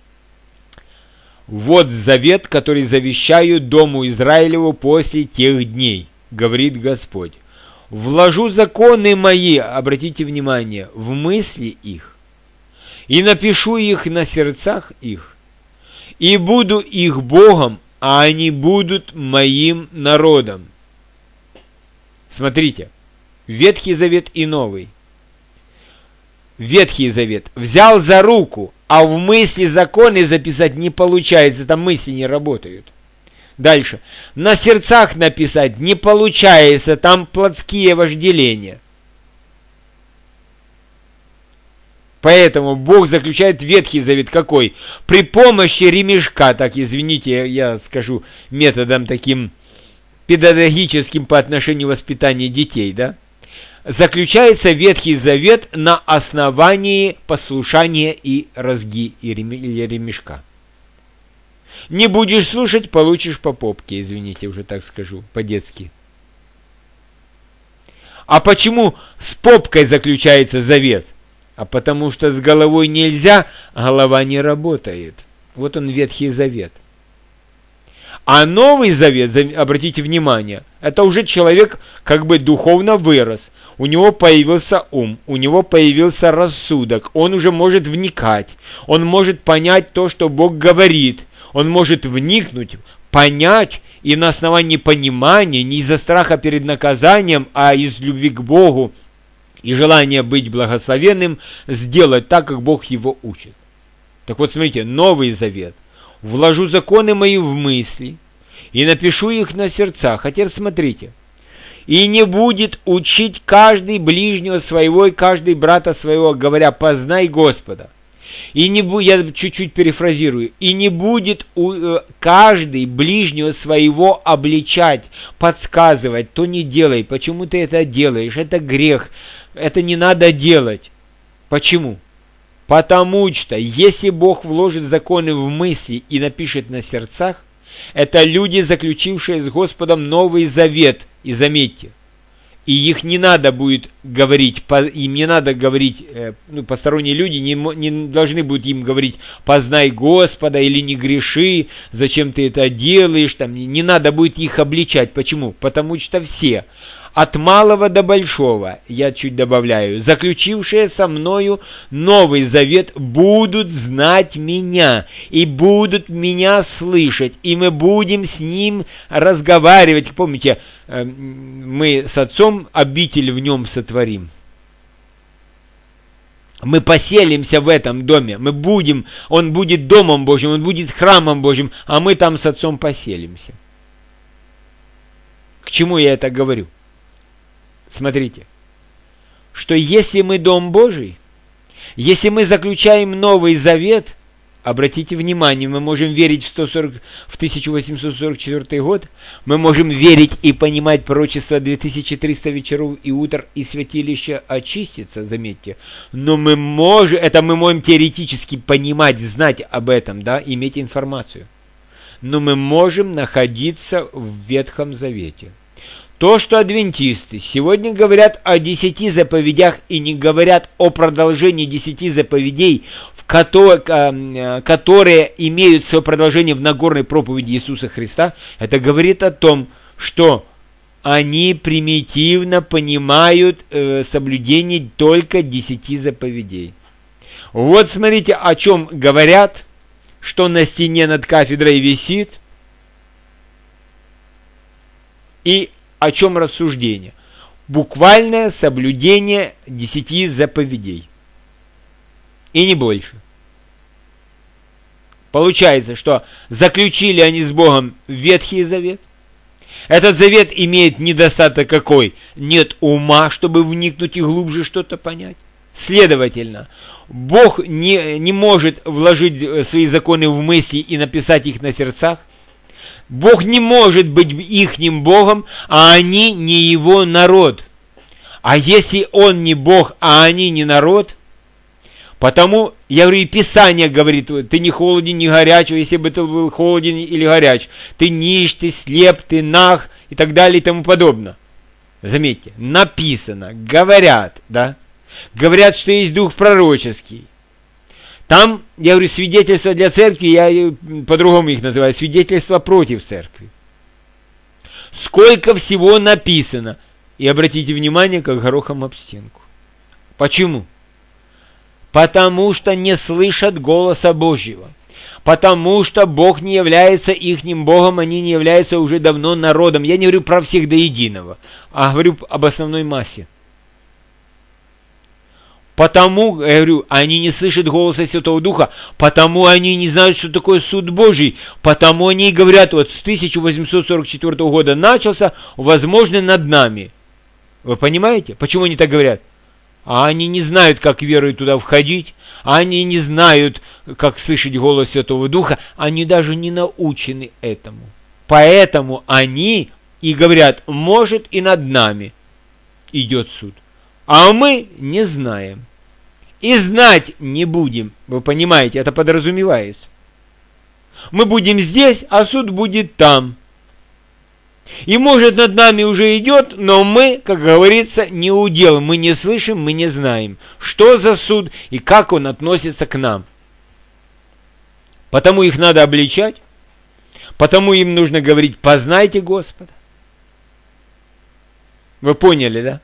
Вот завет, который завещаю дому Израилеву после тех дней, говорит Господь. Вложу законы мои, обратите внимание, в мысли их, и напишу их на сердцах их, и буду их Богом, а они будут моим народом». Смотрите, Ветхий Завет и Новый. Ветхий Завет взял за руку, а в мысли законы записать не получается, там мысли не работают. Дальше. На сердцах написать не получается, там плотские вожделения. Поэтому Бог заключает Ветхий Завет какой? При помощи ремешка, так извините, я скажу методом таким педагогическим по отношению к воспитанию детей, да? Заключается Ветхий Завет на основании послушания и разги или ремешка. Не будешь слушать, получишь по попке, извините, уже так скажу, по-детски. А почему с попкой заключается завет? А потому что с головой нельзя, голова не работает. Вот он, Ветхий Завет. А Новый Завет, обратите внимание, это уже человек как бы духовно вырос. У него появился ум, у него появился рассудок. Он уже может вникать. Он может понять то, что Бог говорит. Он может вникнуть, понять, и на основании понимания, не из-за страха перед наказанием, а из любви к Богу и желания быть благословенным, сделать так, как Бог его учит. Так вот, смотрите, Новый Завет. Вложу законы мои в мысли и напишу их на сердцах. А теперь смотрите. И не будет учить каждый ближнего своего и каждый брата своего, говоря, познай Господа. И не будет, я чуть-чуть перефразирую, и не будет у, э, каждый ближнего своего обличать, подсказывать, то не делай, почему ты это делаешь, это грех, это не надо делать. Почему? Потому что, если Бог вложит законы в мысли и напишет на сердцах, это люди, заключившие с Господом Новый Завет, и заметьте, и их не надо будет говорить, им не надо говорить, ну, посторонние люди не, не должны будут им говорить, познай Господа или не греши, зачем ты это делаешь, там, не надо будет их обличать. Почему? Потому что все, от малого до большого, я чуть добавляю, заключившие со мною Новый Завет, будут знать меня и будут меня слышать, и мы будем с ним разговаривать. Помните, мы с Отцом обитель в нем сотворим. Мы поселимся в этом доме, мы будем, он будет домом Божьим, он будет храмом Божьим, а мы там с Отцом поселимся. К чему я это говорю? Смотрите, что если мы Дом Божий, если мы заключаем Новый Завет, обратите внимание, мы можем верить в, сто сорок, в тысяча восемьсот сорок четвёртый год, мы можем верить и понимать пророчество две тысячи триста вечеров и утр, и святилище очистится, заметьте, но мы можем, это мы можем теоретически понимать, знать об этом, да, иметь информацию, но мы можем находиться в Ветхом Завете. То, что адвентисты сегодня говорят о десяти заповедях и не говорят о продолжении десяти заповедей, в которые, которые имеют свое продолжение в Нагорной проповеди Иисуса Христа, это говорит о том, что они примитивно понимают э, соблюдение только десяти заповедей. Вот смотрите, о чем говорят, что на стене над кафедрой висит, и о чем рассуждение? Буквальное соблюдение десяти заповедей. И не больше. Получается, что заключили они с Богом Ветхий Завет. Этот завет имеет недостаток какой? Нет ума, чтобы вникнуть и глубже что-то понять. Следовательно, Бог не, не может вложить свои законы в мысли и написать их на сердцах. Бог не может быть ихним Богом, а они не его народ. А если он не Бог, а они не народ, потому, я говорю, и Писание говорит, ты не холоден, не горяч, если бы ты был холоден или горяч, ты нищ, ты слеп, ты наг и так далее и тому подобное. Заметьте, написано, говорят, да, говорят, что есть дух пророческий. Там, я говорю, свидетельства для церкви, я по-другому их называю, свидетельства против церкви. Сколько всего написано. И обратите внимание, как горохом об стенку. Почему? Потому что не слышат голоса Божьего. Потому что Бог не является ихним Богом, они не являются уже давно народом. Я не говорю про всех до единого, а говорю об основной массе. Потому, я говорю, они не слышат голоса Святого Духа, потому они не знают, что такое суд Божий, потому они и говорят, вот с тысяча восемьсот сорок четвёртого года начался, возможно, над нами. Вы понимаете, почему они так говорят? А они не знают, как верой туда входить, они не знают, как слышать голос Святого Духа, они даже не научены этому. Поэтому они и говорят, может и над нами идет суд. А мы не знаем. И знать не будем. Вы понимаете, это подразумевается. Мы будем здесь, а суд будет там. И может над нами уже идет, но мы, как говорится, не удел. Мы не слышим, мы не знаем, что за суд и как он относится к нам. Потому их надо обличать. Потому им нужно говорить, познайте Господа. Вы поняли, да?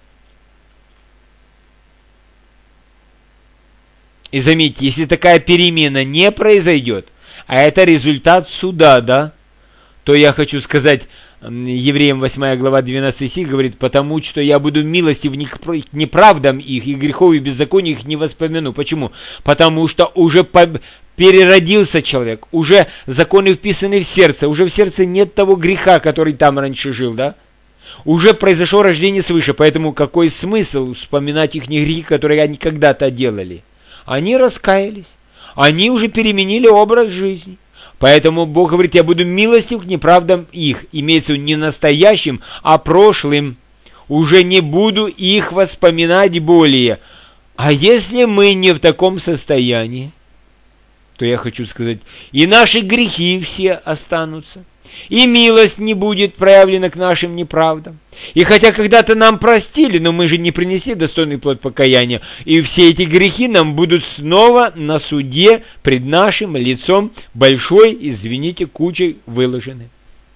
И заметьте, если такая перемена не произойдет, а это результат суда, да, то я хочу сказать, Евреям восьмая глава двенадцатый стих говорит, потому что я буду милостив к неправдам их, и грехов и беззаконий их не воспомяну. Почему? Потому что уже по... переродился человек, уже законы вписаны в сердце, уже в сердце нет того греха, который там раньше жил, да? Уже произошло рождение свыше, поэтому какой смысл вспоминать их грехи, которые они когда-то делали? Они раскаялись, они уже переменили образ жизни. Поэтому Бог говорит, я буду милостив к неправдам их. Имеется в виду не настоящим, а прошлым. Уже не буду их воспоминать более. А если мы не в таком состоянии, то я хочу сказать, и наши грехи все останутся. И милость не будет проявлена к нашим неправдам. И хотя когда-то нам простили, но мы же не принесли достойный плод покаяния. И все эти грехи нам будут снова на суде пред нашим лицом большой, извините, кучей выложены.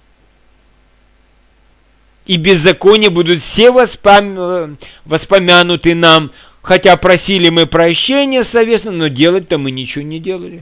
И беззакония будут все воспом... воспомянуты нам. Хотя просили мы прощения совестно, но делать-то мы ничего не делали.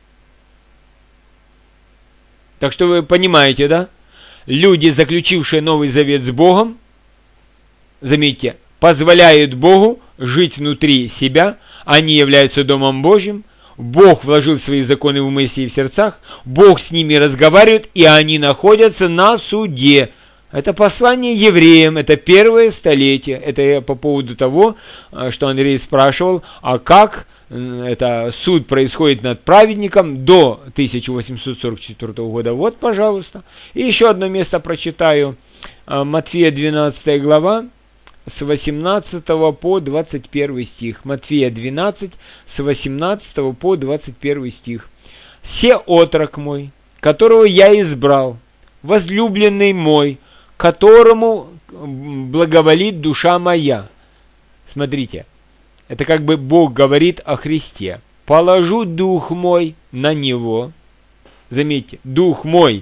Так что вы понимаете, да? Люди, заключившие Новый Завет с Богом, заметьте, позволяют Богу жить внутри себя, они являются Домом Божьим, Бог вложил свои законы в мысли и в сердцах, Бог с ними разговаривает, и они находятся на суде. Это послание евреям, это первое столетие. Это я по поводу того, что Андрей спрашивал, а как это суд происходит над праведником до тысяча восемьсот сорок четвёртого года. Вот, пожалуйста. И еще одно место прочитаю. Матфея двенадцатая глава, с восемнадцатого по двадцать первый стих. Матфея двенадцать, с восемнадцатого по двадцать первый стих. «Се отрок мой, которого я избрал, возлюбленный мой, которому благоволит душа моя». Смотрите. Это как бы Бог говорит о Христе. «Положу дух мой на него». Заметьте, дух мой,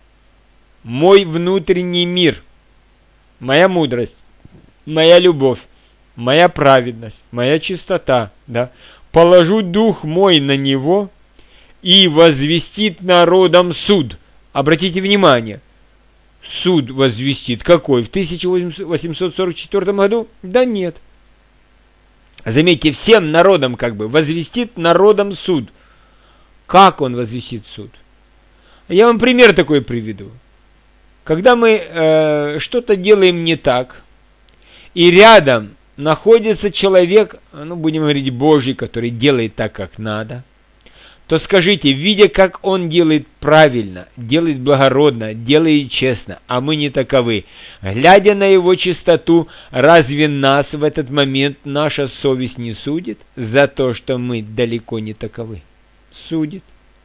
мой внутренний мир, моя мудрость, моя любовь, моя праведность, моя чистота, да. «Положу дух мой на него и возвестит народам суд». Обратите внимание, суд возвестит какой? В тысяча восемьсот сорок четвёртом году? Да нет. Заметьте, всем народам как бы возвестит народам суд. Как он возвестит суд? Я вам пример такой приведу. Когда мы э, что-то делаем не так, и рядом находится человек, ну будем говорить Божий, который делает так, как надо, то скажите, видя, как он делает правильно, делает благородно, делает честно, а мы не таковы, глядя на его чистоту, разве нас в этот момент наша совесть не судит за то, что мы далеко не таковы? Судит.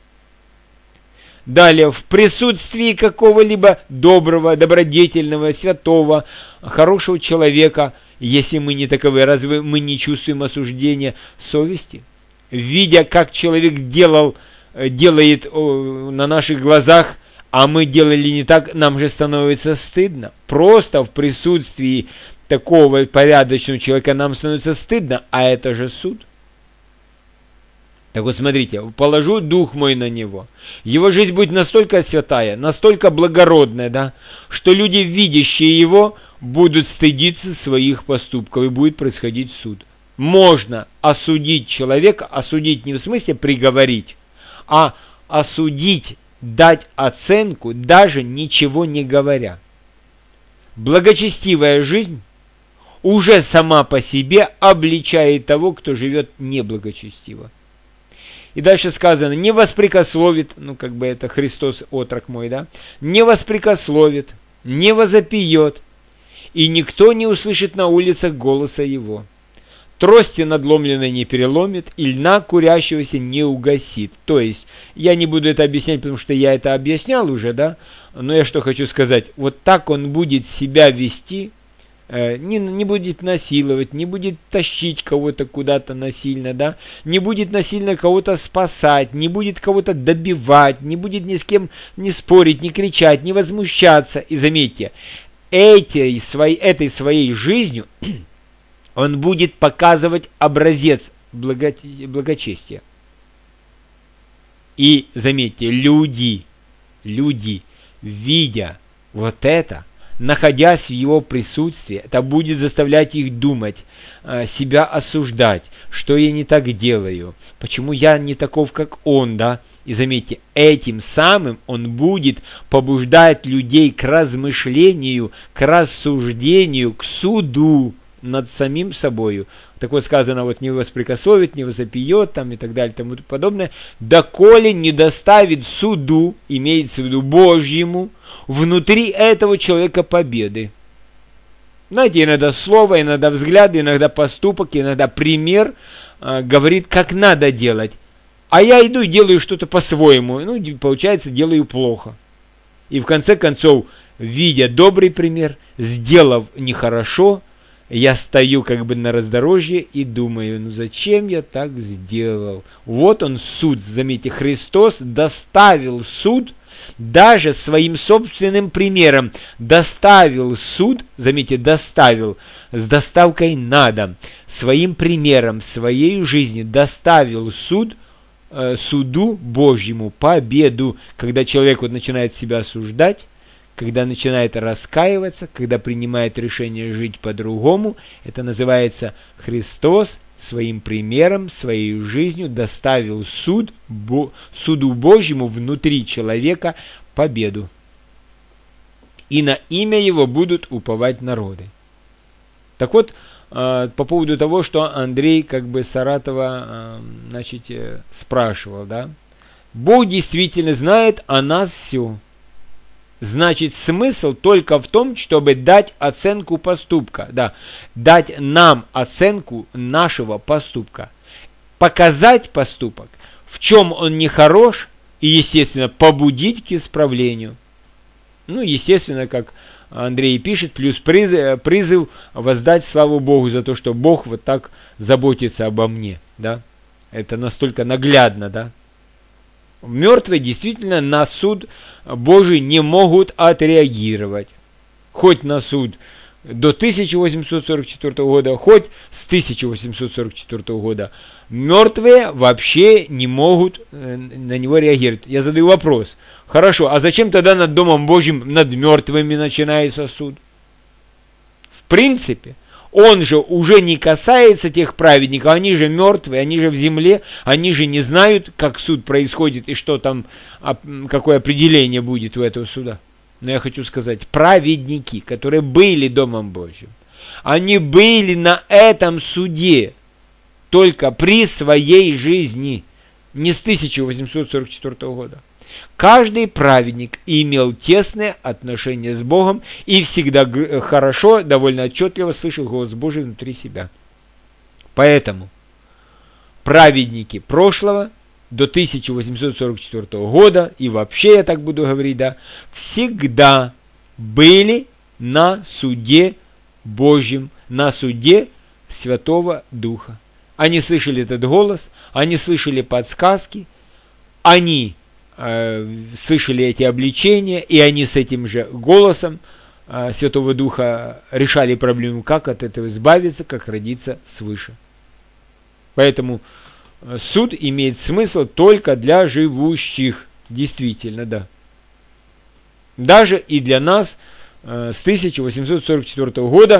Далее, в присутствии какого-либо доброго, добродетельного, святого, хорошего человека, если мы не таковы, разве мы не чувствуем осуждения совести? Видя, как человек делал, делает на наших глазах, а мы делали не так, нам же становится стыдно. Просто в присутствии такого порядочного человека нам становится стыдно, а это же суд. Так вот, смотрите, положу дух мой на него. Его жизнь будет настолько святая, настолько благородная, да, что люди, видящие его, будут стыдиться своих поступков, и будет происходить суд. можно осудить человека, осудить не в смысле приговорить, а осудить, дать оценку, даже ничего не говоря. Благочестивая жизнь уже сама по себе обличает того, кто живет неблагочестиво. И дальше сказано, не воспрекословит, ну как бы это Христос, отрок мой, да, не воспрекословит, не возопьет, и никто не услышит на улицах голоса его. Трости надломленной не переломит, и льна курящегося не угасит. То есть, я не буду это объяснять, потому что я это объяснял уже, да, но я что хочу сказать, вот так он будет себя вести, э, не, не будет насиловать, не будет тащить кого-то куда-то насильно, да, не будет насильно кого-то спасать, не будет кого-то добивать, не будет ни с кем не спорить, не кричать, не возмущаться. И заметьте, этой своей, этой своей жизнью он будет показывать образец благочестия. И заметьте, люди, люди, видя вот это, находясь в его присутствии, это будет заставлять их думать, себя осуждать, что я не так делаю, почему я не таков, как он, да. И заметьте, этим самым он будет побуждать людей к размышлению, к рассуждению, к суду над самим собою. Так вот сказано, вот не воспрекословит, не возопьет, там и так далее, тому подобное, доколе не доставит суду, имеется в виду Божьему, внутри этого человека победы. Знаете, иногда слово, иногда взгляд, иногда поступок, иногда пример э, говорит, как надо делать. А я иду и делаю что-то по-своему, ну, получается, делаю плохо. И в конце концов, видя добрый пример, сделав нехорошо, я стою как бы на раздорожье и думаю, ну зачем я так сделал? Вот он суд, заметьте, Христос доставил суд, даже своим собственным примером доставил суд, заметьте, доставил, с доставкой на дом, своим примером, своей жизни доставил суд, э, суду Божьему, победу, когда человек вот начинает себя осуждать, когда начинает раскаиваться, когда принимает решение жить по-другому, это называется Христос своим примером, своей жизнью доставил суд, бо, суду Божьему внутри человека победу. И на имя его будут уповать народы. Так вот, э, по поводу того, что Андрей как бы Саратова э, значит, э, спрашивал, да, Бог действительно знает о нас все. Значит, смысл только в том, чтобы дать оценку поступка, да, дать нам оценку нашего поступка, показать поступок, в чем он нехорош, и, естественно, побудить к исправлению. Ну, естественно, как Андрей пишет, плюс призыв, призыв воздать славу Богу за то, что Бог вот так заботится обо мне, да. Это настолько наглядно, да. Мертвые действительно на суд Божий не могут отреагировать. Хоть на суд до тысяча восемьсот сорок четвёртого года, хоть с тысяча восемьсот сорок четвёртого года. Мертвые вообще не могут на него реагировать. Я задаю вопрос. Хорошо, а зачем тогда над Домом Божьим, над мертвыми начинается суд? В принципе, он же уже не касается тех праведников, они же мертвые, они же в земле, они же не знают, как суд происходит и что там, какое определение будет у этого суда. Но я хочу сказать, праведники, которые были Домом Божьим, они были на этом суде только при своей жизни, не с тысяча восемьсот сорок четвёртого года. Каждый праведник имел тесное отношение с Богом и всегда хорошо, довольно отчетливо слышал голос Божий внутри себя. Поэтому праведники прошлого до тысяча восемьсот сорок четвёртого года, и вообще я так буду говорить, да, всегда были на суде Божьем, на суде Святого Духа. Они слышали этот голос, они слышали подсказки, они слышали эти обличения, и они с этим же голосом э, Святого Духа решали проблему, как от этого избавиться, как родиться свыше. Поэтому суд имеет смысл только для живущих, действительно, да. Даже и для нас э, с тысяча восемьсот сорок четвёртого года,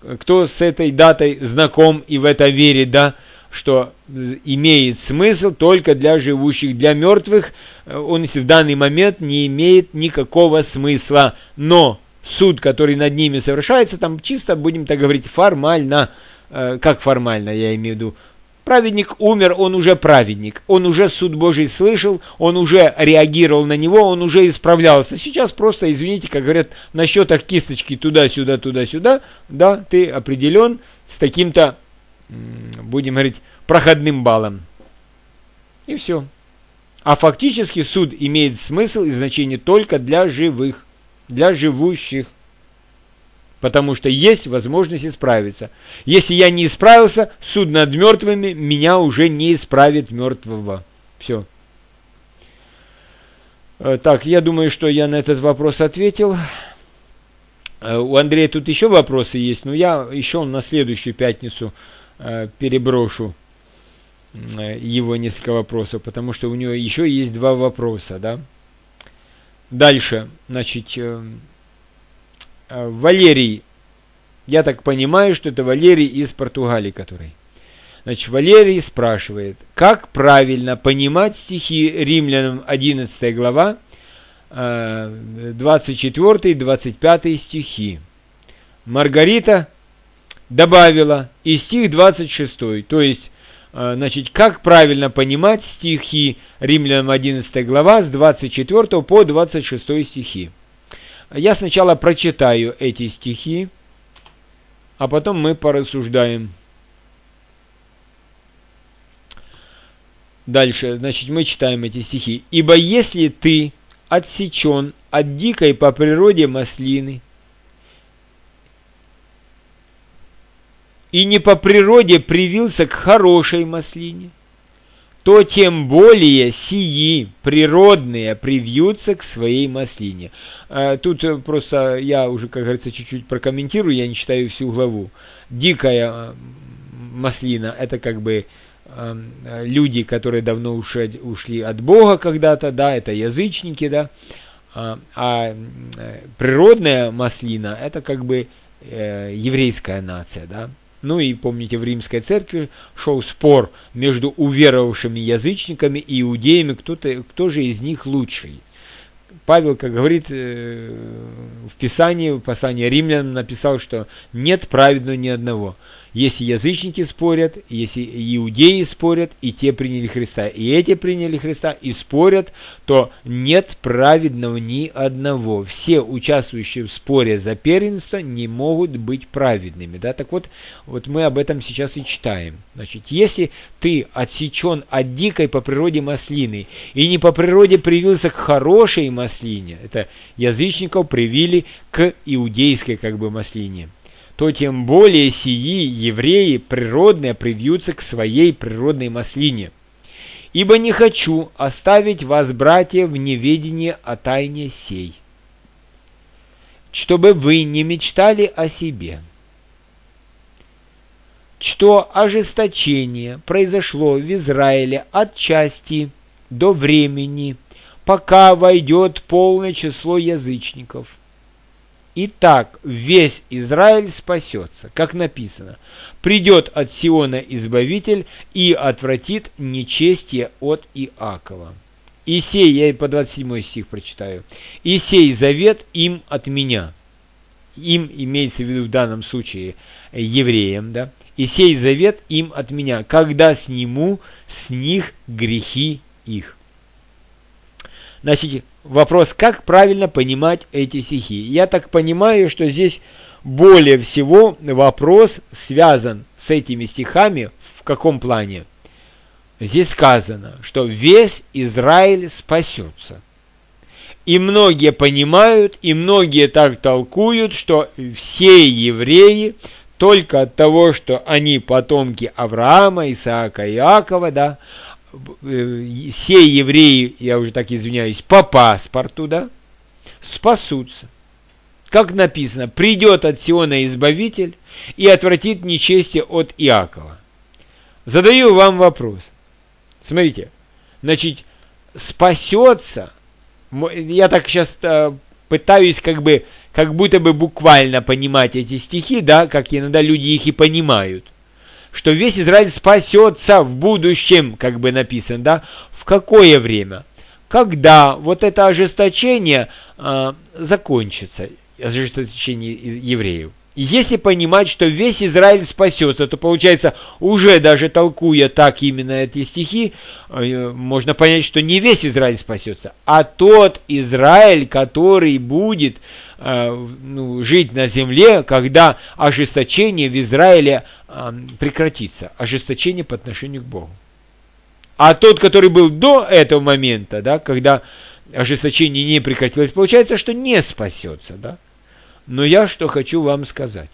кто с этой датой знаком и в это верит, да, что имеет смысл только для живущих, для мертвых он в данный момент не имеет никакого смысла, но суд, который над ними совершается, там чисто, будем так говорить, формально, как формально, я имею в виду, праведник умер, он уже праведник, он уже суд Божий слышал, он уже реагировал на него, он уже исправлялся. Сейчас просто, извините, как говорят, на счетах кисточки туда-сюда, туда-сюда, да, ты определен с таким-то, будем говорить, проходным баллом. И все. А фактически суд имеет смысл и значение только для живых, для живущих. Потому что есть возможность исправиться. Если я не исправился, суд над мертвыми меня уже не исправит мертвого. Все. Так, я думаю, что я на этот вопрос ответил. У Андрея тут еще вопросы есть, но я еще на следующую пятницу переброшу его несколько вопросов, потому что у него еще есть два вопроса, да. Дальше, значит, Валерий, я так понимаю, что это Валерий из Португалии, который. Значит, Валерий спрашивает, как правильно понимать стихи Римлянам одиннадцатая глава, двадцать четвёртый двадцать пятый стихи. Маргарита добавила и стих двадцать шестой, то есть, значит, как правильно понимать стихи Римлянам одиннадцатая глава с двадцать четвёртого по двадцать шестой стихи. Я сначала прочитаю эти стихи, а потом мы порассуждаем. Дальше, значит, мы читаем эти стихи. «Ибо если ты отсечен от дикой по природе маслины, и не по природе привился к хорошей маслине, то тем более сии природные привьются к своей маслине». Тут просто я уже, как говорится, чуть-чуть прокомментирую, я не читаю всю главу. Дикая маслина – это как бы люди, которые давно ушли, ушли от Бога когда-то, да, это язычники, да, а, а природная маслина – это как бы э, еврейская нация, да. Ну и помните, в Римской церкви шел спор между уверовавшими язычниками и иудеями, кто-то, кто же из них лучший. Павел, как говорит э, в Писании, в послании Римлянам написал, что нет праведного ни одного. Если язычники спорят, если иудеи спорят, и те приняли Христа, и эти приняли Христа, и спорят, то нет праведного ни одного. Все участвующие в споре за первенство не могут быть праведными. Да? Так вот, вот мы об этом сейчас и читаем. Значит, если ты отсечен от дикой по природе маслины, и не по природе привился к хорошей маслине, это язычников привили к иудейской как бы маслине, то тем более сии евреи природные привьются к своей природной маслине. Ибо не хочу оставить вас, братья, в неведении о тайне сей, чтобы вы не мечтали о себе, что ожесточение произошло в Израиле отчасти до времени, пока войдет полное число язычников. Итак, весь Израиль спасется, как написано: придет от Сиона Избавитель и отвратит нечестие от Иакова. И сей, я по двадцать седьмой стих прочитаю, и сей завет им от меня. Им имеется в виду в данном случае евреям, да? И сей завет им от меня, когда сниму с них грехи их. Значит, вопрос, как правильно понимать эти стихи. Я так понимаю, что здесь более всего вопрос связан с этими стихами в каком плане? Здесь сказано, что весь Израиль спасется. И многие понимают, и многие так толкуют, что все евреи только от того, что они потомки Авраама, Исаака и Иакова, да, все евреи, я уже так извиняюсь, по паспорту, да, спасутся. Как написано, придет от Сиона Избавитель и отвратит нечестие от Иакова. Задаю вам вопрос. Смотрите, значит, спасется, я так сейчас пытаюсь как бы как будто бы буквально понимать эти стихи, да, как иногда люди их и понимают, что весь Израиль спасется в будущем, как бы написано, да, в какое время? Когда вот это ожесточение э, закончится, ожесточение евреев. И если понимать, что весь Израиль спасется, то получается, уже даже толкуя так именно эти стихи, э, можно понять, что не весь Израиль спасется, а тот Израиль, который будет э, ну, жить на земле, когда ожесточение в Израиле э, прекратится, ожесточение по отношению к Богу. А тот, который был до этого момента, да, когда ожесточение не прекратилось, получается, что не спасется, да. Но я что хочу вам сказать.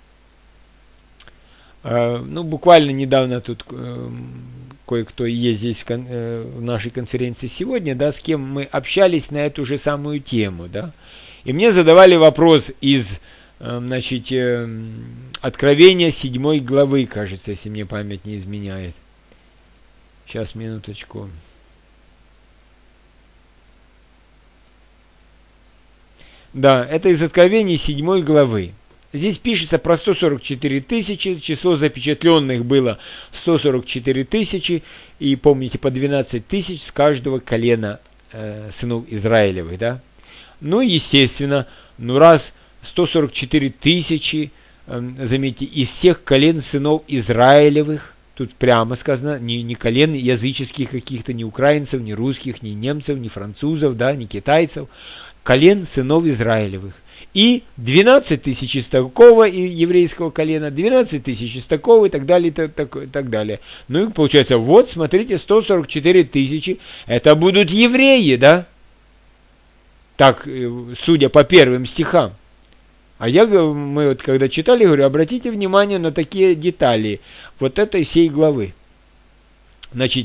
Э, ну, буквально недавно тут э, кое-кто есть здесь в, кон, э, в нашей конференции сегодня, да, с кем мы общались на эту же самую тему, да. И мне задавали вопрос из, э, значит, э, Откровения седьмой главы, кажется, если мне память не изменяет. Сейчас, минуточку. Да, это из Откровений седьмой главы. Здесь пишется про сто сорок четыре тысячи, число запечатленных было сто сорок четыре тысячи, и помните, по двенадцать тысяч с каждого колена э, сынов Израилевых, да. Ну, естественно, ну раз сто сорок четыре тысячи, э, заметьте, из всех колен сынов Израилевых, тут прямо сказано, не, не колен языческих каких-то, ни украинцев, ни русских, ни немцев, ни французов, да, ни китайцев, колен сынов Израилевых. И двенадцать тысяч из такого еврейского колена, двенадцать тысяч из такого и так далее, и так, так, и так далее. Ну и получается, вот, смотрите, сто сорок четыре тысячи, это будут евреи, да? Так, судя по первым стихам. А я, мы вот когда читали, говорю, обратите внимание на такие детали вот этой всей главы. Значит,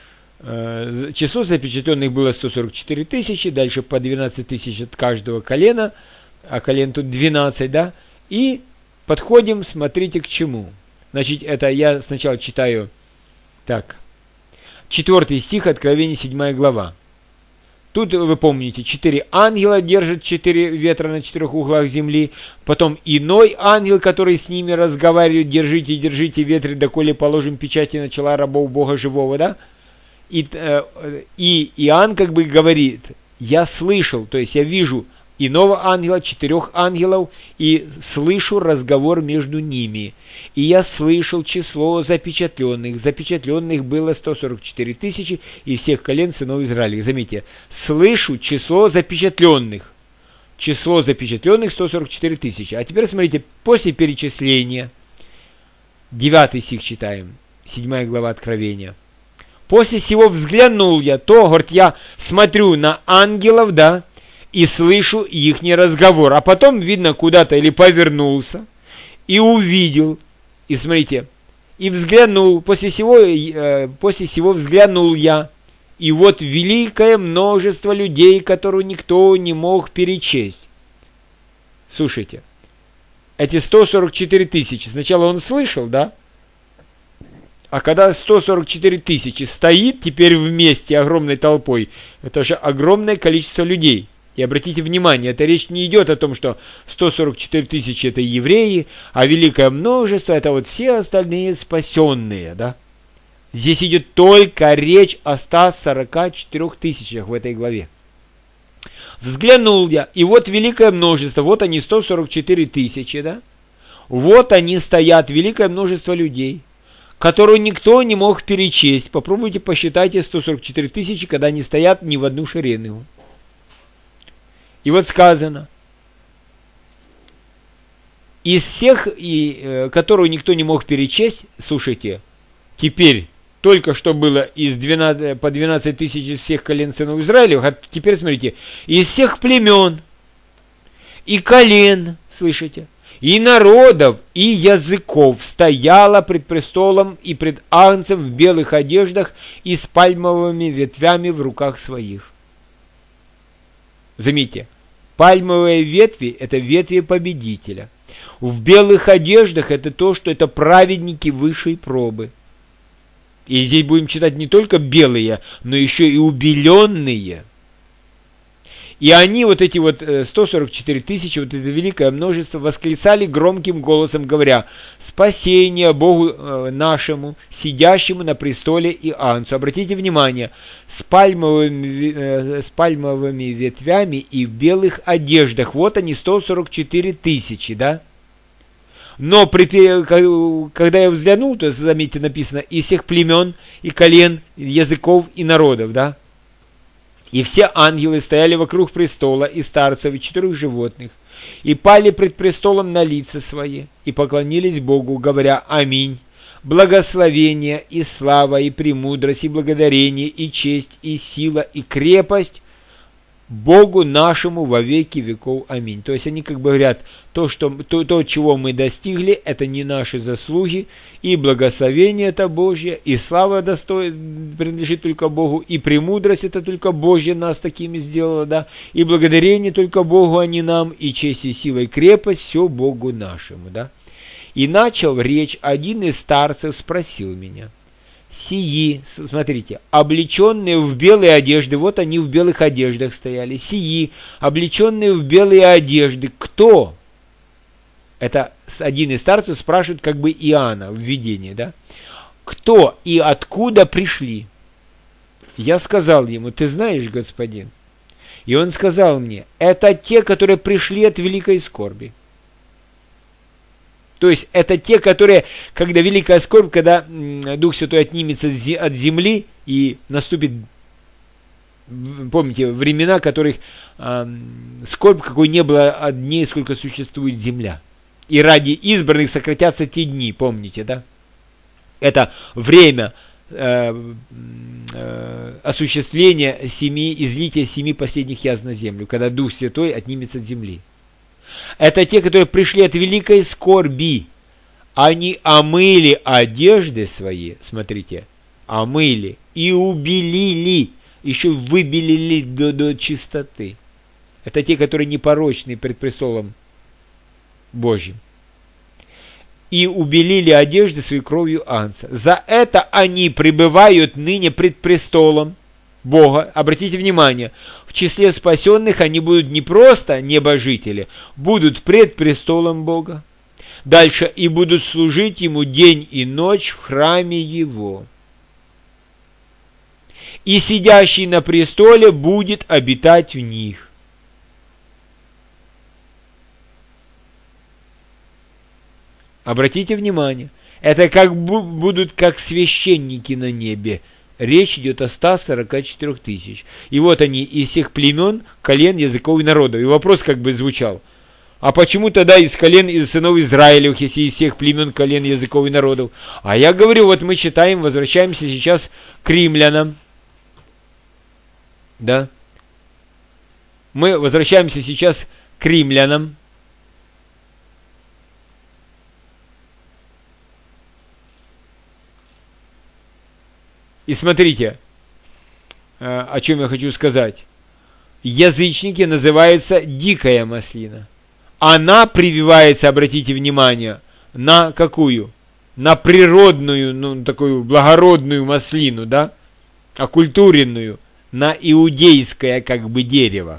э, число запечатленных было сто сорок четыре тысячи, дальше по двенадцать тысяч от каждого колена, а колен тут двенадцать, да, и подходим, смотрите, к чему. Значит, это я сначала читаю, так, четвертый стих, Откровение, седьмая глава. Тут, вы помните, четыре ангела держат четыре ветра на четырех углах земли. Потом иной ангел, который с ними разговаривает, держите, держите ветры, доколе положим печати на чела рабов Бога живого, да? И, и Иоанн как бы говорит, я слышал, то есть я вижу иного ангела, четырех ангелов, и слышу разговор между ними. И я слышал число запечатленных. Запечатленных было сто сорок четыре тысячи из всех колен сынов Израиля. Заметьте, слышу число запечатленных. Число запечатленных сто сорок четыре тысячи. А теперь смотрите, после перечисления, девятый стих читаем, седьмая глава Откровения. После сего взглянул я, то, говорит, я смотрю на ангелов, да, и слышу ихний разговор. А потом, видно, куда-то или повернулся, и увидел, и смотрите, и взглянул, после сего, э, после сего взглянул я, и вот великое множество людей, которых никто не мог перечесть. Слушайте, эти сто сорок четыре тысячи, сначала он слышал, да? А когда сто сорок четыре тысячи стоит теперь вместе огромной толпой, это же огромное количество людей. И обратите внимание, эта речь не идет о том, что сто сорок четыре тысячи это евреи, а великое множество это вот все остальные спасенные, да? Здесь идет только речь о ста сорока четырёх тысячах в этой главе. Взглянул я, и вот великое множество, вот они сто сорок четыре тысячи, да? Вот они стоят, великое множество людей, которую никто не мог перечесть. Попробуйте посчитайте сто сорок четыре тысячи, когда они стоят не в одну шеренгу. И вот сказано, из всех, и, э, которую никто не мог перечесть, слушайте, теперь только что было из двенадцати, по двенадцать тысяч из всех колен сынов Израилев, а теперь смотрите, из всех племен и колен, слышите, и народов, и языков стояло пред престолом и пред агнцем в белых одеждах и с пальмовыми ветвями в руках своих. Заметьте, пальмовые ветви – это ветви победителя. В белых одеждах – это то, что это праведники высшей пробы. И здесь будем читать не только белые, но еще и убеленные. И они, вот эти вот сто сорок четыре тысячи, вот это великое множество, восклицали громким голосом, говоря: «Спасение Богу нашему, сидящему на престоле и Агнцу». Обратите внимание, с пальмовыми, с пальмовыми ветвями и в белых одеждах. Вот они, сто сорок четыре тысячи, да? Но при, когда я взглянул, то, заметьте, написано: «из всех племен, и колен, и языков, и народов», да? И все ангелы стояли вокруг престола, и старцев, и четырех животных, и пали пред престолом на лица свои, и поклонились Богу, говоря: «Аминь, благословение, и слава, и премудрость, и благодарение, и честь, и сила, и крепость Богу нашему во веки веков. Аминь». То есть они как бы говорят, то, что, то, то, чего мы достигли, это не наши заслуги, и благословение это Божье, и слава достой, принадлежит только Богу, и премудрость это только Божье нас такими сделала, да, и благодарение только Богу, а не нам, и честь, и сила, и крепость все Богу нашему, да. И начал речь один из старцев, спросил меня: «Сии», смотрите, облеченные в белые одежды, вот они в белых одеждах стояли, «сии, облеченные в белые одежды, кто?» Это один из старцев спрашивает как бы Иоанна в видении, да? «Кто и откуда пришли?» Я сказал ему: «Ты знаешь, господин?» И он сказал мне: «Это те, которые пришли от великой скорби». То есть это те, которые, когда великая скорбь, когда Дух Святой отнимется от земли и наступит, помните, времена, которых э, скорбь какой не было от дней, сколько существует земля. И ради избранных сократятся те дни, помните, да? Это время э, э, осуществления семи, излития семи последних язв на землю, когда Дух Святой отнимется от земли. Это те, которые пришли от великой скорби. Они омыли одежды свои, смотрите, омыли и убелили, еще выбелили до, до чистоты. Это те, которые непорочны пред престолом Божьим. И убелили одежды своей кровью Агнца. За это они пребывают ныне пред престолом Бога. Обратите внимание, в числе спасенных они будут не просто небожители, будут пред престолом Бога. Дальше: и будут служить Ему день и ночь в храме Его. И сидящий на престоле будет обитать в них. Обратите внимание, это как будут как священники на небе. Речь идет о ста сорока четырёх тысяч. И вот они из всех племен, колен, языков и народов. И вопрос как бы звучал: а почему тогда из колен, из сынов Израилевых, если из всех племен, колен, языков и народов? А я говорю, вот мы читаем, возвращаемся сейчас к римлянам. Да? Мы возвращаемся сейчас к римлянам. И смотрите, о чем я хочу сказать. Язычники называются дикая маслина. Она прививается, обратите внимание, на какую? На природную, ну, такую благородную маслину, да? Окультуренную, на иудейское как бы дерево.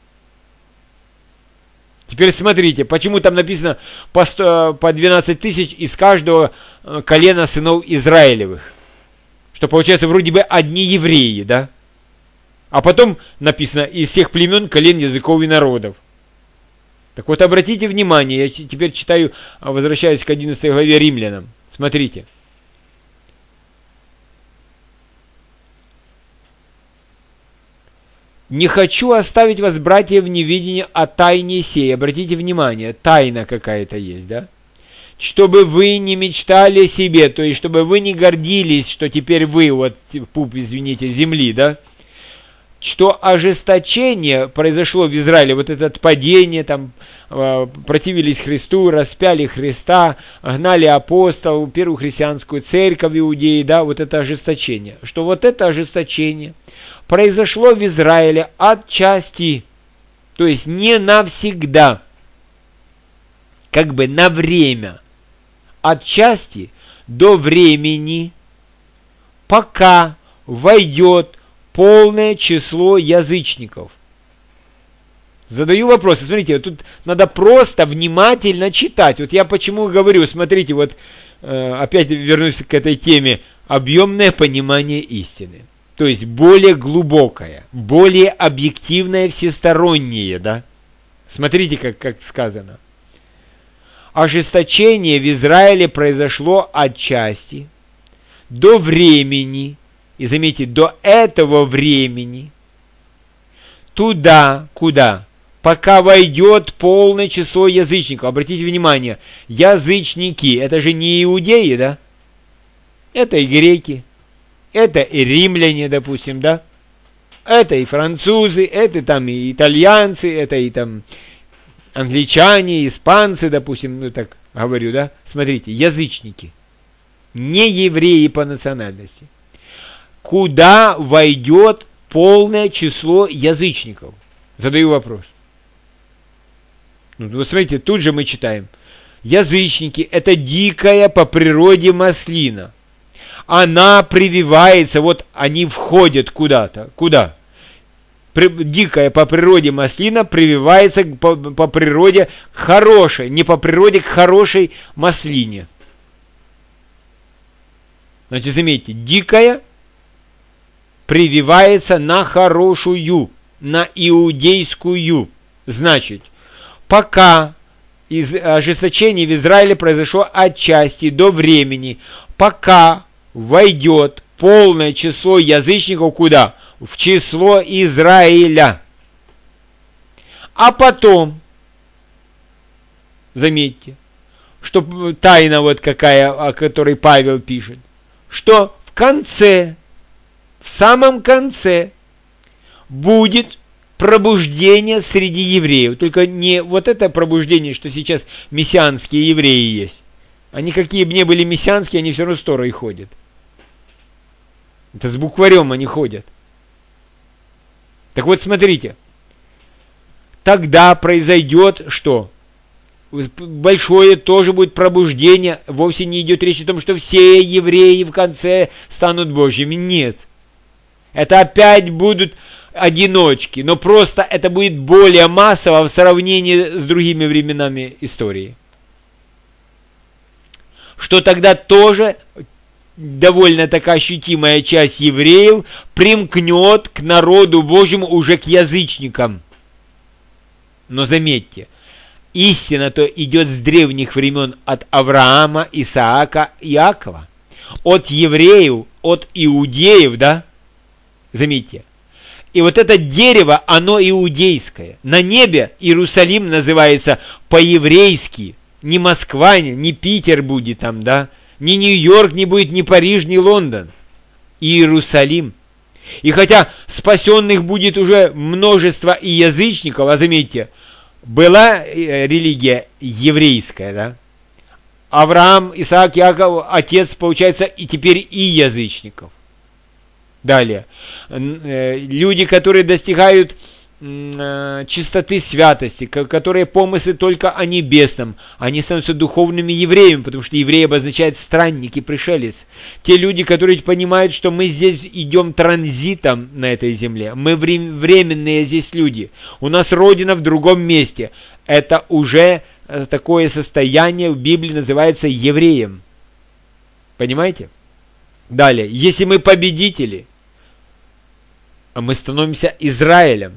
Теперь смотрите, почему там написано по, сто, по двенадцать тысяч из каждого колена сынов Израилевых. Что получается вроде бы одни евреи, да? А потом написано из всех племен, колен, языков и народов. Так вот, обратите внимание, я теперь читаю, возвращаюсь к одиннадцатой главе Римлянам. Смотрите. «Не хочу оставить вас, братья, в неведении о тайне сей». Обратите внимание, тайна какая-то есть, да? «Чтобы вы не мечтали о себе», то есть, чтобы вы не гордились, что теперь вы, вот, пуп, извините, земли, да? Что ожесточение произошло в Израиле, вот это падение, там, э, противились Христу, распяли Христа, гнали апостолов, первую христианскую церковь Иудеи, да, вот это ожесточение. Что вот это ожесточение произошло в Израиле отчасти, то есть не навсегда, как бы на время, отчасти до времени, пока войдет полное число язычников. Задаю вопросы. Смотрите, вот тут надо просто внимательно читать. Вот я почему говорю, смотрите, вот э, опять вернусь к этой теме. Объемное понимание истины. То есть более глубокое, более объективное, всестороннее, да? Смотрите, как, как сказано. Ожесточение в Израиле произошло отчасти, до времени, и заметьте, до этого времени, туда, куда? Пока войдет полное число язычников. Обратите внимание, язычники, это же не иудеи, да? Это и греки, это и римляне, допустим, да? Это и французы, это там и итальянцы, это и там англичане, испанцы, допустим, ну так говорю, да? Смотрите, язычники, не евреи по национальности. Куда войдет полное число язычников? Задаю вопрос. Ну, вот смотрите, тут же мы читаем. Язычники – это дикая по природе маслина. Она прививается, вот они входят куда-то. Куда? При, дикая по природе маслина прививается по, по природе к хорошей, не по природе к хорошей маслине. Значит, заметьте, дикая прививается на хорошую, на иудейскую. Значит, пока из ожесточение в Израиле произошло отчасти до времени, пока войдет полное число язычников куда? В число Израиля. А потом, заметьте, что тайна вот какая, о которой Павел пишет, что в конце, в самом конце будет пробуждение среди евреев. Только не вот это пробуждение, что сейчас мессианские евреи есть. Они какие бы ни были мессианские, они все равно с Торой ходят. Это с букварем они ходят. Так вот, смотрите. Тогда произойдет что? Большое тоже будет пробуждение. Вовсе не идет речь о том, что все евреи в конце станут Божьими. Нет. Это опять будут одиночки. Но просто это будет более массово в сравнении с другими временами истории. Что тогда тоже довольно такая ощутимая часть евреев примкнет к народу Божьему, уже к язычникам. Но заметьте, истина-то идет с древних времен от Авраама, Исаака, Иакова. От евреев, от иудеев, да? Заметьте. И вот это дерево, оно иудейское. На небе Иерусалим называется по-еврейски. Ни Москва, ни Питер будет там, да? Ни Нью-Йорк не будет, ни Париж, ни Лондон. Иерусалим. И хотя спасенных будет уже множество и язычников, а заметьте, была религия еврейская, да? Авраам, Исаак, Иаков, отец, получается, и теперь и язычников. Далее. Люди, которые достигают чистоты святости, которые помыслы только о небесном, они становятся духовными евреями, потому что еврей обозначает странник и пришелец. Те люди, которые понимают, что мы здесь идем транзитом на этой земле, мы временные здесь люди, у нас родина в другом месте, это уже такое состояние в Библии называется евреем. Понимаете? Далее, если мы победители, мы становимся Израилем.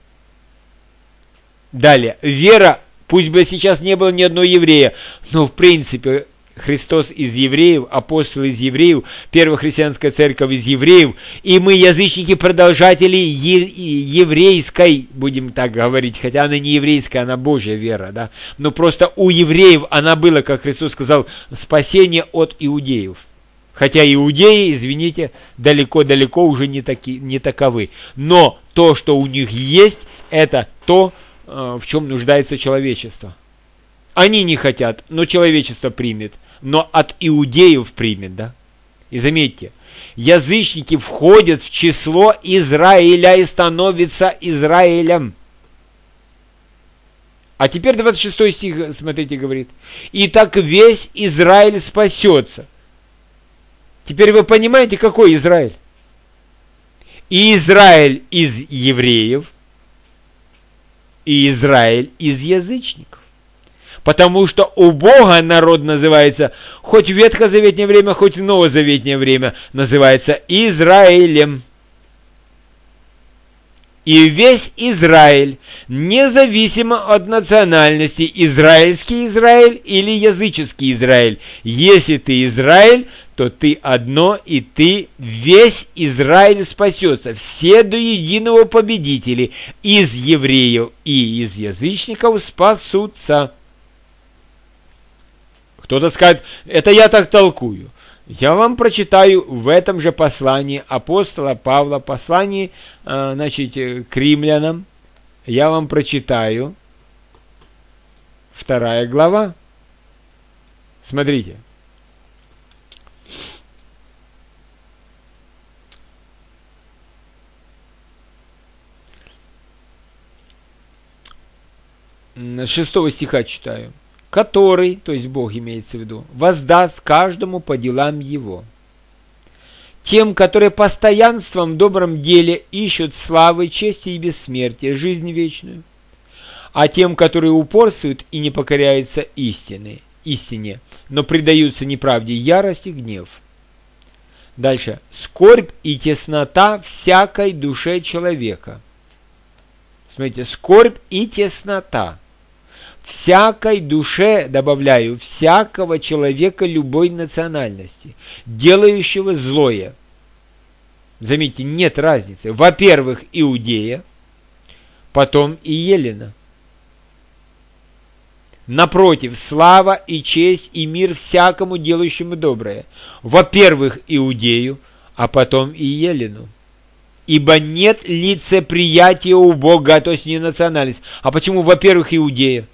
Далее, вера, пусть бы сейчас не было ни одного еврея, но в принципе Христос из евреев, апостол из евреев, первая христианская церковь из евреев, и мы, язычники, продолжатели е- еврейской, будем так говорить, хотя она не еврейская, она Божья вера, да, но просто у евреев она была, как Христос сказал, спасение от иудеев. Хотя иудеи, извините, далеко-далеко уже не, таки, не таковы. Но то, что у них есть, это то, в чем нуждается человечество. Они не хотят, но человечество примет. Но от иудеев примет, да? И заметьте, язычники входят в число Израиля и становятся Израилем. А теперь двадцать шестой стих, смотрите, говорит. «Итак весь Израиль спасется». Теперь вы понимаете, какой Израиль? И Израиль из евреев, и Израиль из язычников. Потому что у Бога народ называется, хоть в ветхозаветнее время, хоть в новозаветнее время, называется Израилем. И весь Израиль, независимо от национальности, израильский Израиль или языческий Израиль. Если ты Израиль, то ты одно, и ты весь Израиль спасется. Все до единого победители из евреев и из язычников спасутся. Кто-то скажет, это я так толкую. Я вам прочитаю в этом же послании апостола Павла, послании, значит, к римлянам. Я вам прочитаю вторая глава. Смотрите. С шестого стиха читаю. Который, то есть Бог имеется в виду, воздаст каждому по делам его. Тем, которые постоянством в добром деле ищут славы, чести и бессмертия, жизнь вечную. А тем, которые упорствуют и не покоряются истине, истине, но предаются неправде, ярость и гнев. Дальше. Скорбь и теснота всякой душе человека. Смотрите, скорбь и теснота. Всякой душе, добавляю, всякого человека любой национальности, делающего злое. Заметьте, нет разницы. Во-первых, иудея, потом и еллина. Напротив, слава и честь и мир всякому делающему доброе. Во-первых, иудею, а потом и еллину. Ибо нет лицеприятия у Бога, то есть не национальность. А почему, во-первых, иудея?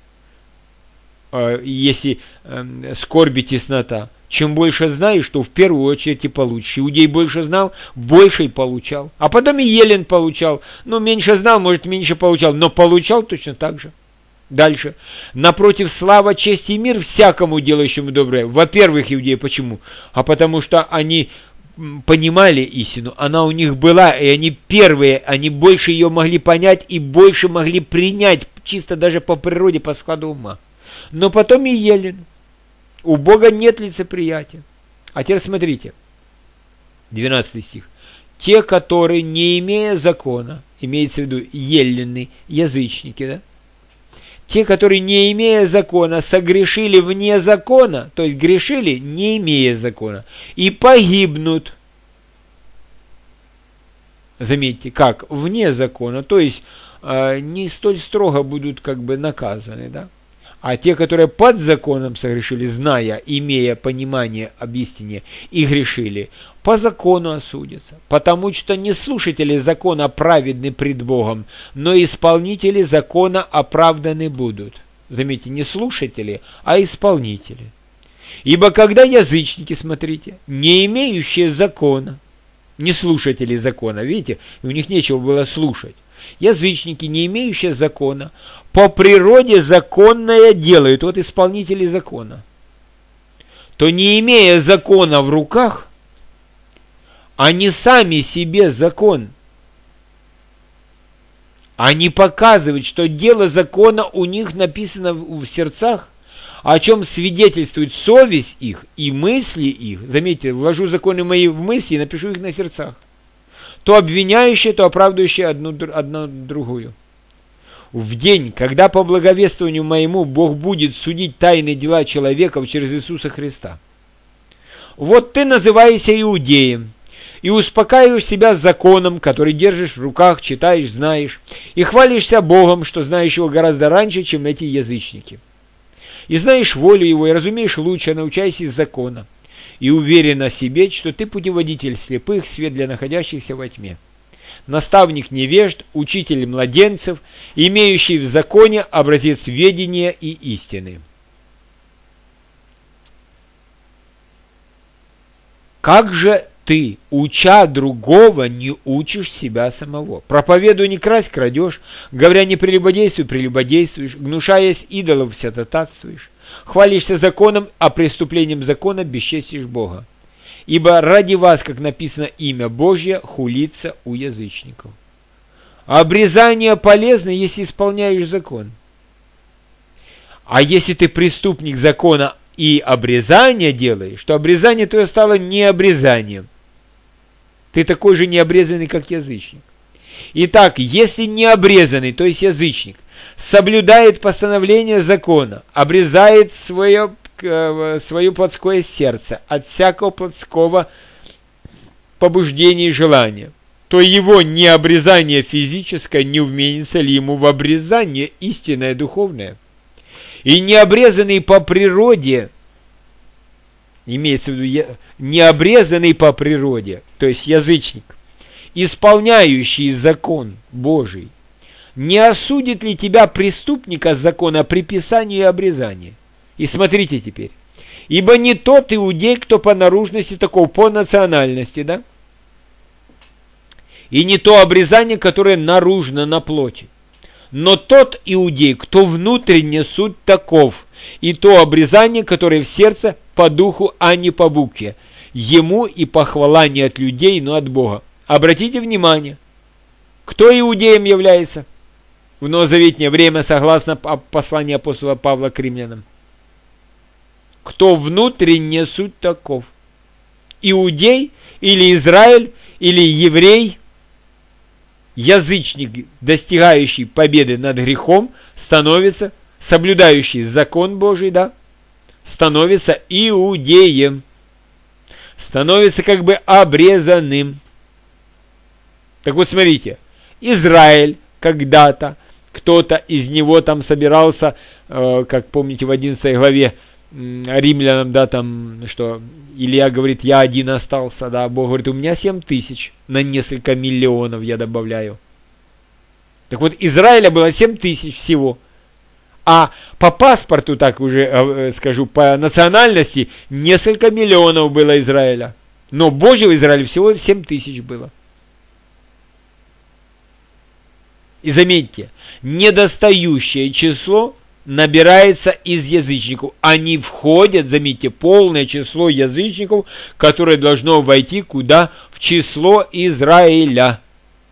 Если э, скорбь и теснота. Чем больше знаешь, то в первую очередь и получишь. Иудей больше знал, больше и получал. А потом и еллин получал. Ну, меньше знал, может, меньше получал, но получал точно так же. Дальше. Напротив, слава, честь и мир всякому делающему доброе. Во-первых, иудеи, почему? А потому что они понимали истину, она у них была, и они первые, они больше ее могли понять и больше могли принять, чисто даже по природе, по складу ума. Но потом и еллин. У Бога нет лицеприятия. А теперь смотрите. двенадцатый стих. Те, которые, не имея закона, имеется в виду еллины, язычники, да? Те, которые, не имея закона, согрешили вне закона, то есть грешили, не имея закона, и погибнут. Заметьте, как? Вне закона, то есть э, не столь строго будут как бы наказаны, да? А те, которые под законом согрешили, зная, имея понимание об истине, и грешили, по закону осудятся. Потому что не слушатели закона праведны пред Богом, но исполнители закона оправданы будут. Заметьте, не слушатели, а исполнители. Ибо когда язычники, смотрите, не имеющие закона, не слушатели закона, видите, у них нечего было слушать, язычники, не имеющие закона, по природе законное делают, вот исполнители закона, то не имея закона в руках, они сами себе закон. Они показывают, что дело закона у них написано в сердцах, о чем свидетельствует совесть их и мысли их. Заметьте, вложу законы мои в мысли и напишу их на сердцах. То обвиняющие, то оправдывающие одну, одну другую. В день, когда по благовествованию моему Бог будет судить тайные дела человеков через Иисуса Христа. Вот ты называешься иудеем, и успокаиваешь себя законом, который держишь в руках, читаешь, знаешь, и хвалишься Богом, что знаешь его гораздо раньше, чем эти язычники. И знаешь волю его, и разумеешь лучше, научайся из закона, и уверен о себе, что ты путеводитель слепых, свет для находящихся во тьме. Наставник невежд, учитель младенцев, имеющий в законе образец ведения и истины. Как же ты, уча другого, не учишь себя самого? Проповедуй, не красть, крадешь, говоря, не прелюбодействуй, прелюбодействуешь, гнушаясь идолов, святотатствуешь, хвалишься законом, а преступлением закона бесчестишь Бога. Ибо ради вас, как написано, имя Божье хулится у язычников. Обрезание полезно, если исполняешь закон. А если ты преступник закона и обрезание делаешь, то обрезание твое стало не обрезанием. Ты такой же необрезанный, как язычник. Итак, если необрезанный, то есть язычник, соблюдает постановление закона, обрезает свое, свое плотское сердце от всякого плотского побуждения и желания, то его необрезание физическое не вменится ли ему в обрезание истинное духовное. И необрезанный по природе, имеется в виду необрезанный по природе, то есть язычник, исполняющий закон Божий, не осудит ли тебя преступника закона при писании и обрезании? И смотрите теперь. Ибо не тот иудей, кто по наружности таков, по национальности, да? И не то обрезание, которое наружно на плоти. Но тот иудей, кто внутренне суть таков, и то обрезание, которое в сердце по духу, а не по букве. Ему и похвала не от людей, но от Бога. Обратите внимание, кто иудеем является в новозаветнее время, согласно посланию апостола Павла к римлянам? Кто внутренне суть таков? Иудей или Израиль или еврей? Язычник, достигающий победы над грехом, становится, соблюдающий закон Божий, да, становится иудеем, становится как бы обрезанным. Так вот, смотрите, Израиль когда-то, кто-то из него там собирался, э, как помните в одиннадцатой главе, римлянам, да, там, что Илья говорит, я один остался, да, Бог говорит, у меня семь тысяч, на несколько миллионов я добавляю. Так вот, Израиля было семь тысяч всего, а по паспорту, так уже э, скажу, по национальности, несколько миллионов было Израиля, но Божьего Израиля всего семь тысяч было. И заметьте, недостающее число набирается из язычников. Они входят, заметьте, полное число язычников, которое должно войти куда? В число Израиля.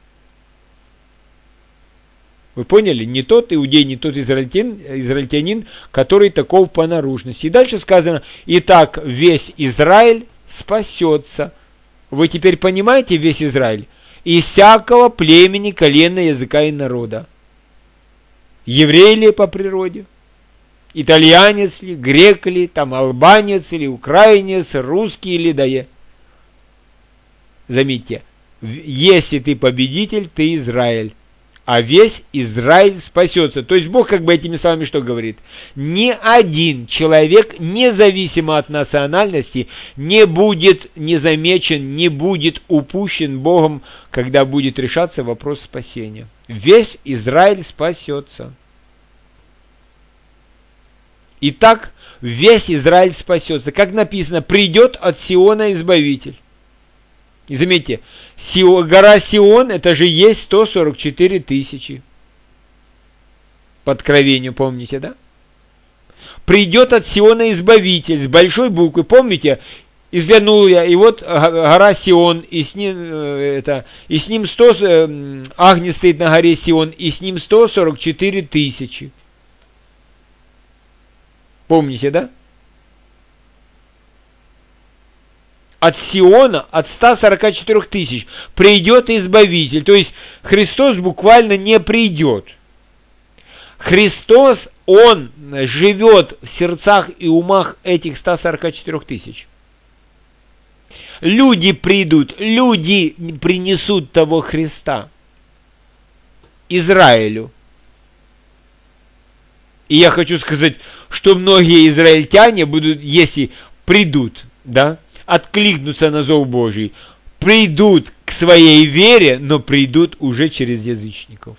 Вы поняли? Не тот иудей, не тот израильтянин, израильтянин, который таков по наружности. И дальше сказано, итак, весь Израиль спасется. Вы теперь понимаете весь Израиль? Из всякого племени, колена, языка и народа. Еврей ли по природе, итальянец ли, грек ли, там албанец или украинец, русский или дае. Заметьте, если ты победитель, ты Израиль, а весь Израиль спасется. То есть Бог как бы этими словами что говорит? Ни один человек, независимо от национальности, не будет незамечен, не будет упущен Богом, когда будет решаться вопрос спасения. Весь Израиль спасется. Итак, весь Израиль спасется. Как написано, придет от Сиона Избавитель. И заметьте, гора Сион, это же есть сто сорок четыре тысячи. По откровению, помните, да? Придет от Сиона Избавитель с большой буквы. Помните, и взглянул я, и вот гора Сион, и с ним, это, и с ним сто, Агнец стоит на горе Сион, и с ним сто сорок четыре тысячи. Помните, да? От Сиона, от ста сорока четырёх тысяч, придет Избавитель. То есть Христос буквально не придет. Христос, Он живет в сердцах и умах этих ста сорока четырёх тысяч. Люди придут, люди принесут того Христа Израилю. И я хочу сказать, что многие израильтяне будут, если придут, да, откликнутся на зов Божий, придут к своей вере, но придут уже через язычников.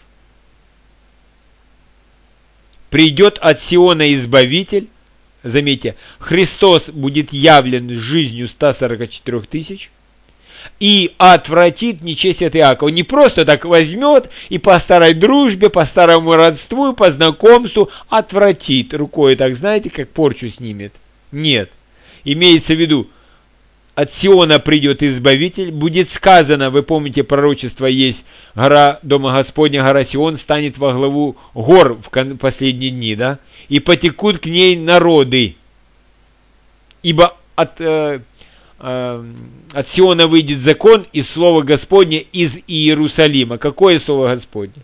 Придет от Сиона Избавитель, заметьте, Христос будет явлен жизнью ста сорока четырёх тысяч и отвратит нечестие от Иакова. Не просто так возьмет и по старой дружбе, по старому родству, по знакомству отвратит рукой, так знаете, как порчу снимет. Нет. Имеется в виду, от Сиона придет Избавитель, будет сказано, вы помните, пророчество есть, гора Дома Господня, гора Сион, станет во главу гор в последние дни, да, и потекут к ней народы, ибо от, э, э, от Сиона выйдет закон и слово Господне из Иерусалима. Какое слово Господне?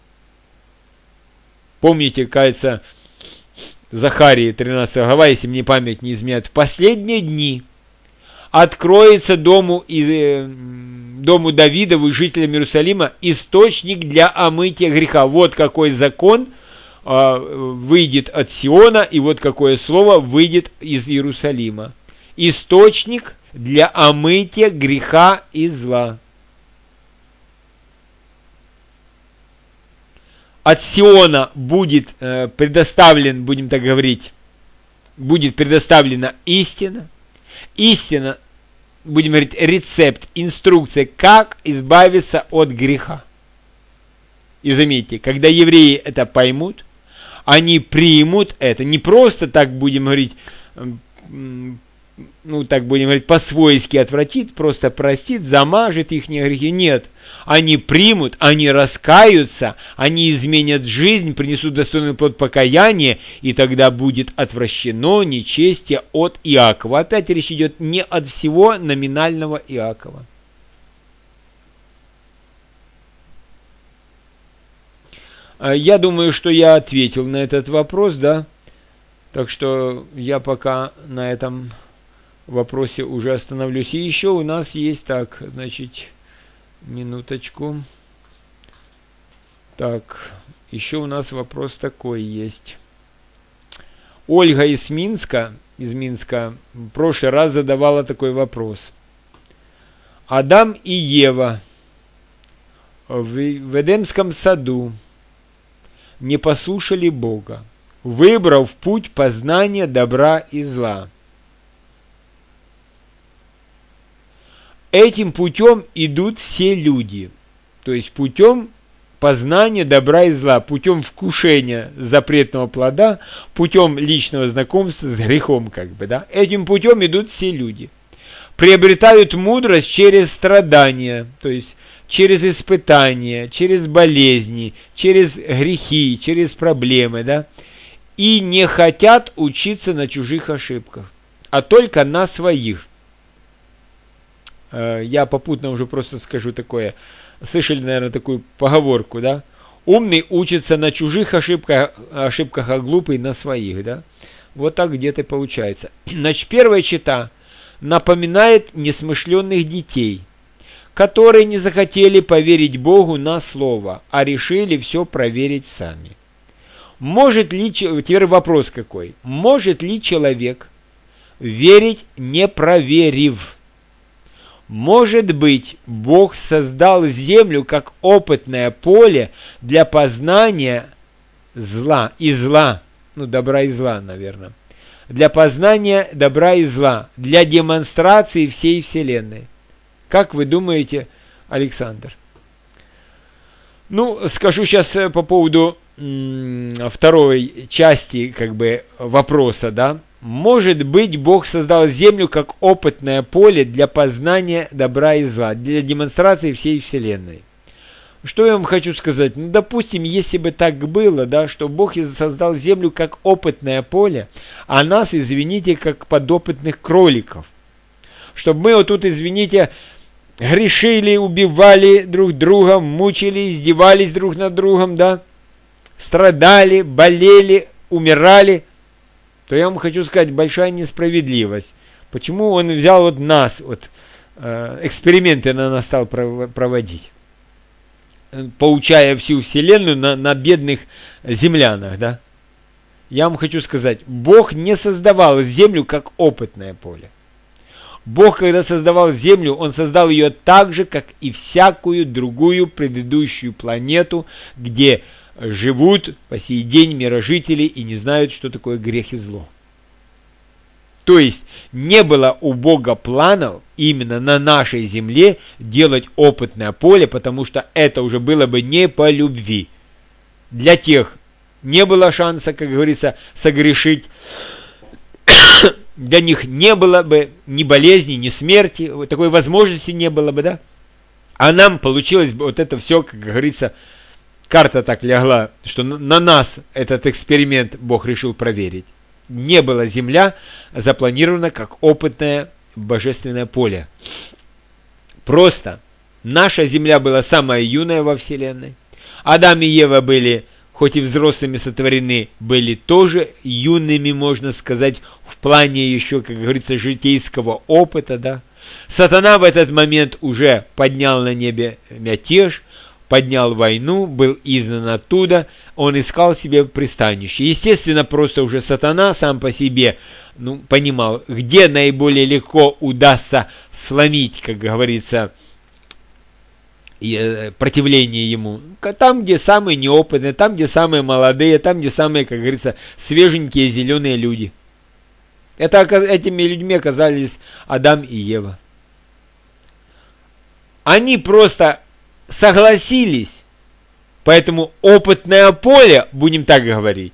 Помните, кажется, Захарии тринадцатая глава, если мне память не изменяет, в последние дни откроется дому, и, дому Давидову и жителям Иерусалима источник для омытия греха. Вот какой закон э, выйдет от Сиона, и вот какое слово выйдет из Иерусалима. Источник для омытия греха и зла. От Сиона будет э, предоставлен, будем так говорить, будет предоставлена истина. Истина, будем говорить, рецепт, инструкция, как избавиться от греха. И заметьте, когда евреи это поймут, они примут это. Не просто так, будем говорить, ну так будем говорить, по-свойски отвратит, просто простит, замажет их грехи. Нет. Они примут, они раскаются, они изменят жизнь, принесут достойный плод покаяния, и тогда будет отвращено нечестие от Иакова. Опять речь идет не от всего номинального Иакова. Я думаю, что я ответил на этот вопрос, да. Так что я пока на этом вопросе уже остановлюсь. И еще у нас есть так, значит... Минуточку. Так, еще у нас вопрос такой есть. Ольга из Минска, из Минска в прошлый раз задавала такой вопрос. Адам и Ева в, в Эдемском саду не послушали Бога, выбрав путь познания добра и зла. Этим путем идут все люди, то есть путем познания добра и зла, путем вкушения запретного плода, путем личного знакомства с грехом, как бы, да. Этим путем идут все люди. Приобретают мудрость через страдания, то есть через испытания, через болезни, через грехи, через проблемы, да, и не хотят учиться на чужих ошибках, а только на своих. Я попутно уже просто скажу такое. Слышали, наверное, такую поговорку, да? Умный учится на чужих ошибках, ошибках, а глупый на своих, да? Вот так где-то получается. Значит, первая чета напоминает несмышленных детей, которые не захотели поверить Богу на слово, а решили все проверить сами. Может ли, теперь вопрос какой? Может ли человек верить, не проверив? Может быть, Бог создал землю как опытное поле для познания зла и зла, ну, добра и зла, наверное, для познания добра и зла, для демонстрации всей Вселенной. Как вы думаете, Александр? Ну, скажу сейчас по поводу м- второй части, как бы, вопроса, да. Может быть, Бог создал землю как опытное поле для познания добра и зла, для демонстрации всей Вселенной. Что я вам хочу сказать? Ну, допустим, если бы так было, да, что Бог создал землю как опытное поле, а нас, извините, как подопытных кроликов. Чтобы мы вот тут, извините, грешили, убивали друг друга, мучили, издевались друг над другом, да, страдали, болели, умирали, то я вам хочу сказать, большая несправедливость. Почему он взял вот нас, вот, э, эксперименты на нас стал проводить, поучая всю Вселенную на, на бедных землянах, да? Я вам хочу сказать, Бог не создавал землю как опытное поле. Бог, когда создавал землю, Он создал ее так же, как и всякую другую предыдущую планету, где живут по сей день мирожители и не знают, что такое грех и зло. То есть, не было у Бога планов именно на нашей земле делать опытное поле, потому что это уже было бы не по любви. Для тех не было шанса, как говорится, согрешить. для них не было бы ни болезни, ни смерти, такой возможности не было бы, да? А нам получилось бы вот это все, как говорится, карта так лягла, что на нас этот эксперимент Бог решил проверить. Не была земля запланирована как опытное божественное поле. Просто наша земля была самая юная во Вселенной. Адам и Ева были, хоть и взрослыми сотворены, были тоже юными, можно сказать, в плане еще, как говорится, житейского опыта, да. Сатана в этот момент уже поднял на небе мятеж, поднял войну, был изгнан оттуда, он искал себе пристанище. Естественно, просто уже сатана сам по себе ну, понимал, где наиболее легко удастся сломить, как говорится, противление ему. Там, где самые неопытные, там, где самые молодые, там, где самые, как говорится, свеженькие зеленые люди. Это, этими людьми оказались Адам и Ева. Они просто согласились, поэтому опытное поле, будем так говорить,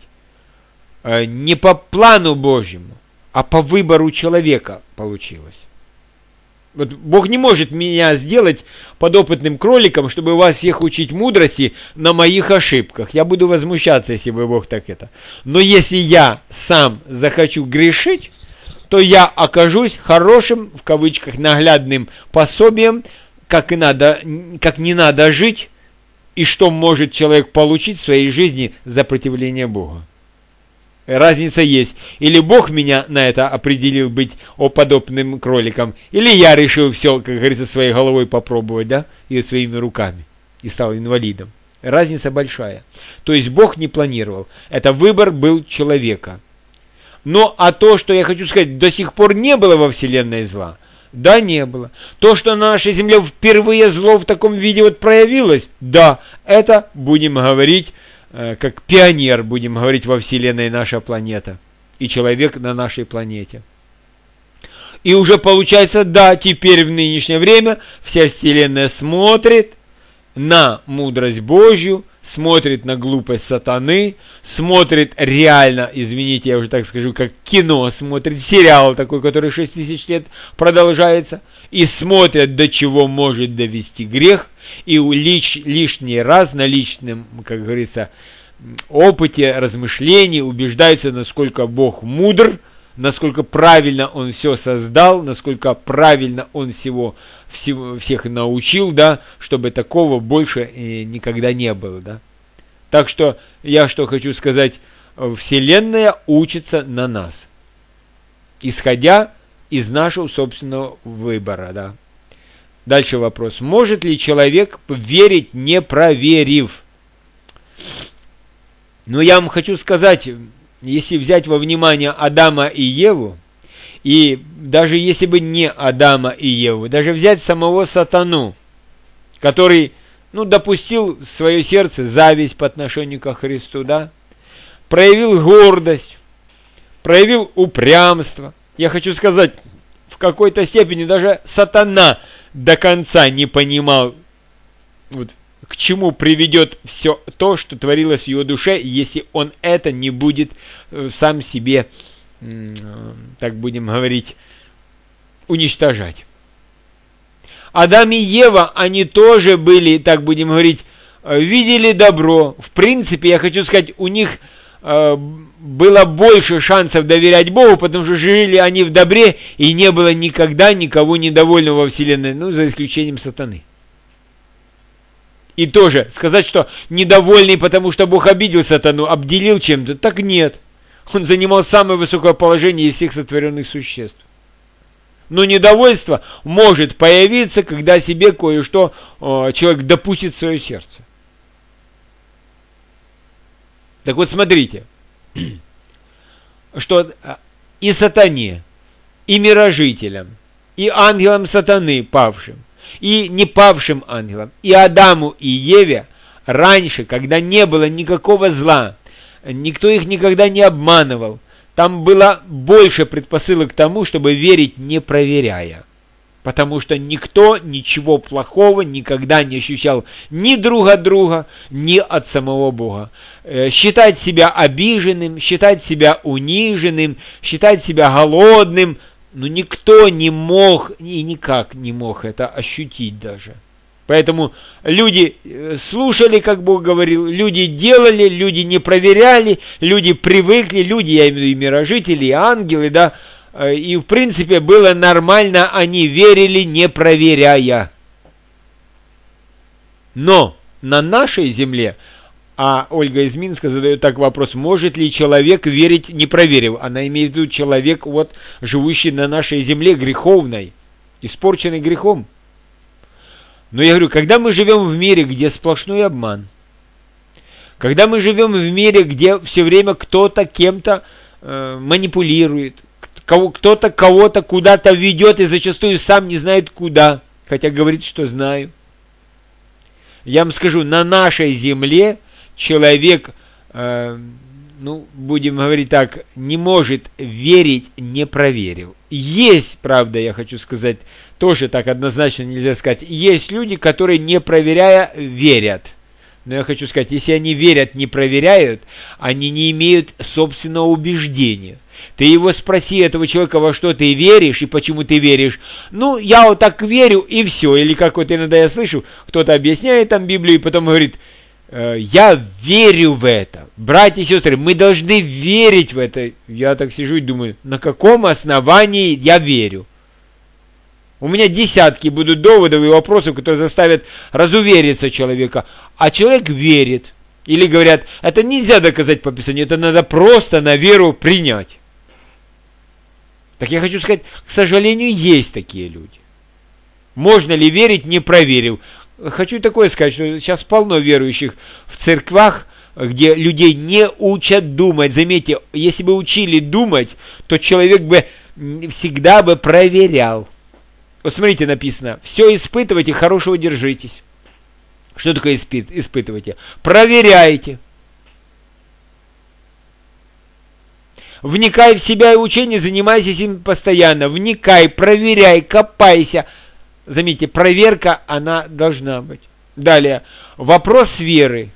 не по плану Божьему, а по выбору человека получилось. Вот Бог не может меня сделать подопытным кроликом, чтобы вас всех учить мудрости на моих ошибках. Я буду возмущаться, если бы Бог так это. Но если я сам захочу грешить, то я окажусь хорошим, в кавычках, наглядным пособием, как и надо, как не надо жить, и что может человек получить в своей жизни за противление Богу. Разница есть. Или Бог меня на это определил быть подобным кроликом, или я решил все, как говорится, своей головой попробовать, да, и своими руками, и стал инвалидом. Разница большая. То есть Бог не планировал. Это выбор был человека. Но а то, что я хочу сказать, до сих пор не было во Вселенной зла. Да, не было. То, что на нашей земле впервые зло в таком виде вот проявилось, да, это, будем говорить, э, как пионер, будем говорить, во Вселенной наша планета. И человек на нашей планете. И уже получается, да, теперь в нынешнее время вся Вселенная смотрит на мудрость Божью, смотрит на глупость сатаны, смотрит реально, извините, я уже так скажу, как кино, смотрит сериал такой, который шесть тысяч лет продолжается, и смотрят, до чего может довести грех, и лиш, лишний раз на личном, как говорится, опыте, размышлении убеждаются, насколько Бог мудр, насколько правильно Он все создал, насколько правильно Он всего, всего всех научил, да, чтобы такого больше э, никогда не было, да. Так что я что хочу сказать, Вселенная учится на нас, исходя из нашего собственного выбора, да. Дальше вопрос. Может ли человек верить, не проверив? Ну, я вам хочу сказать, если взять во внимание Адама и Еву, и даже если бы не Адама и Еву, даже взять самого сатану, который, ну, допустил в свое сердце зависть по отношению ко Христу, да, проявил гордость, проявил упрямство. Я хочу сказать, в какой-то степени даже сатана до конца не понимал, вот, к чему приведет все то, что творилось в его душе, если он это не будет сам себе, так будем говорить, уничтожать. Адам и Ева, они тоже были, так будем говорить, видели добро. В принципе, я хочу сказать, у них э, было больше шансов доверять Богу, потому что жили они в добре, и не было никогда никого недовольного во Вселенной, ну, за исключением сатаны. И тоже сказать, что недовольный, потому что Бог обидел сатану, обделил чем-то, так нет. Он занимал самое высокое положение из всех сотворенных существ. Но недовольство может появиться, когда себе кое-что э, человек допустит в свое сердце. Так вот, смотрите, что и сатане, и мирожителям, и ангелам сатаны павшим, и не павшим ангелам, и Адаму, и Еве раньше, когда не было никакого зла, никто их никогда не обманывал, там было больше предпосылок к тому, чтобы верить, не проверяя. Потому что никто ничего плохого никогда не ощущал ни друг от друга, ни от самого Бога. Считать себя обиженным, считать себя униженным, считать себя голодным, ну никто не мог и никак не мог это ощутить даже. Поэтому люди слушали, как Бог говорил, люди делали, люди не проверяли, люди привыкли, люди, я имею в виду и мирожители, и ангелы, да, и в принципе было нормально, они верили, не проверяя. Но на нашей земле, а Ольга из Минска задает так вопрос, может ли человек верить, не проверив? Она имеет в виду человек, вот, живущий на нашей земле греховной, испорченный грехом. Но я говорю, когда мы живем в мире, где сплошной обман, когда мы живем в мире, где все время кто-то кем-то э, манипулирует, кого, кто-то кого-то куда-то ведет и зачастую сам не знает куда, хотя говорит, что знаю. Я вам скажу, на нашей земле человек, э, ну, будем говорить так, не может верить, не проверив. Есть, правда, я хочу сказать, тоже так однозначно нельзя сказать, есть люди, которые не проверяя верят. Но я хочу сказать, если они верят, не проверяют, они не имеют собственного убеждения. Ты его спроси, этого человека, во что ты веришь и почему ты веришь. Ну, я вот так верю и все. Или как вот иногда я слышу, кто-то объясняет там Библию и потом говорит, я верю в это. Братья и сестры, мы должны верить в это. Я так сижу и думаю, на каком основании я верю? У меня десятки будут доводов и вопросов, которые заставят разувериться человека. А человек верит. Или говорят, это нельзя доказать по Писанию, это надо просто на веру принять. Так я хочу сказать, к сожалению, есть такие люди. Можно ли верить, не проверив? Хочу такое сказать, что сейчас полно верующих в церквах, где людей не учат думать. Заметьте, если бы учили думать, то человек бы всегда бы проверял. Вот смотрите, написано, все испытывайте, хорошего держитесь. Что такое испыт, испытывайте? Проверяйте. Вникай в себя и учение, занимайся им постоянно. Вникай, проверяй, копайся. Заметьте, проверка, она должна быть. Далее, вопрос веры.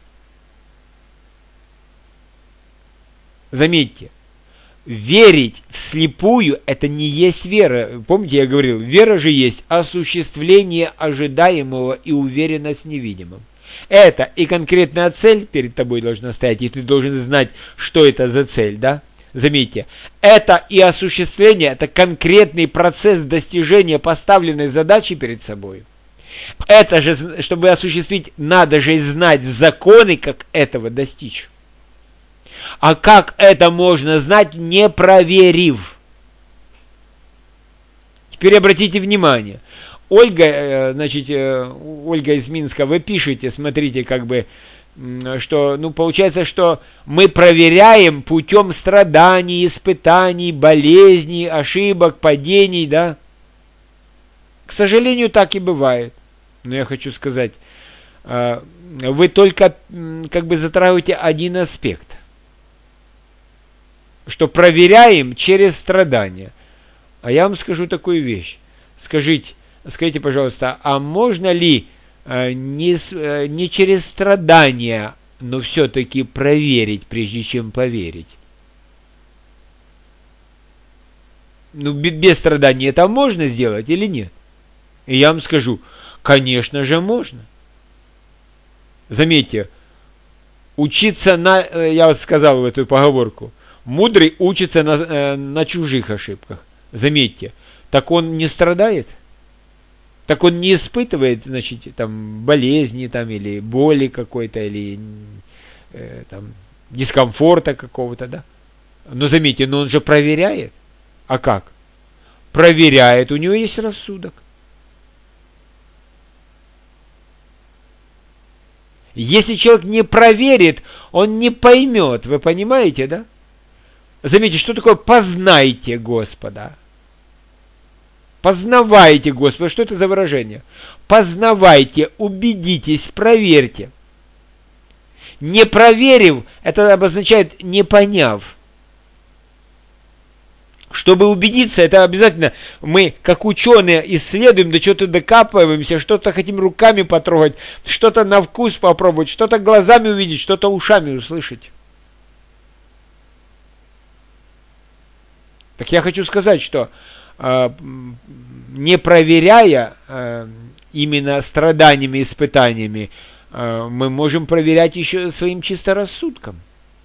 Заметьте, верить вслепую, это не есть вера. Помните, я говорил, вера же есть осуществление ожидаемого и уверенность в невидимом. Это и конкретная цель перед тобой должна стоять, и ты должен знать, что это за цель, да? Заметьте, это и осуществление, это конкретный процесс достижения поставленной задачи перед собой. Это же, чтобы осуществить, надо же знать законы, как этого достичь. А как это можно знать, не проверив? Теперь обратите внимание. Ольга, значит, Ольга из Минска, вы пишете, смотрите, как бы, что, ну, получается, что мы проверяем путем страданий, испытаний, болезней, ошибок, падений, да? К сожалению, так и бывает. Но я хочу сказать, вы только, как бы, затрагиваете один аспект. Что проверяем через страдания. А я вам скажу такую вещь. Скажите, скажите, пожалуйста, а можно ли э, не, э, не через страдания, но все-таки проверить, прежде чем поверить? Ну, без страданий это можно сделать или нет? И я вам скажу, конечно же можно. Заметьте, учиться на, я вот сказал в эту поговорку, мудрый учится на, э, на чужих ошибках. Заметьте, так он не страдает, так он не испытывает, значит, там, болезни, там, или боли какой-то, или э, там, дискомфорта какого-то, да? Но заметьте, но он же проверяет. А как? Проверяет, у него есть рассудок. Если человек не проверит, он не поймет, вы понимаете, да? Заметьте, что такое «познайте Господа»? Познавайте Господа. Что это за выражение? Познавайте, убедитесь, проверьте. Не проверив, это обозначает не поняв. Чтобы убедиться, это обязательно мы, как ученые, исследуем, до чего-то докапываемся, что-то хотим руками потрогать, что-то на вкус попробовать, что-то глазами увидеть, что-то ушами услышать. Так я хочу сказать, что э, не проверяя э, именно страданиями, испытаниями, э, мы можем проверять еще своим чисторассудком.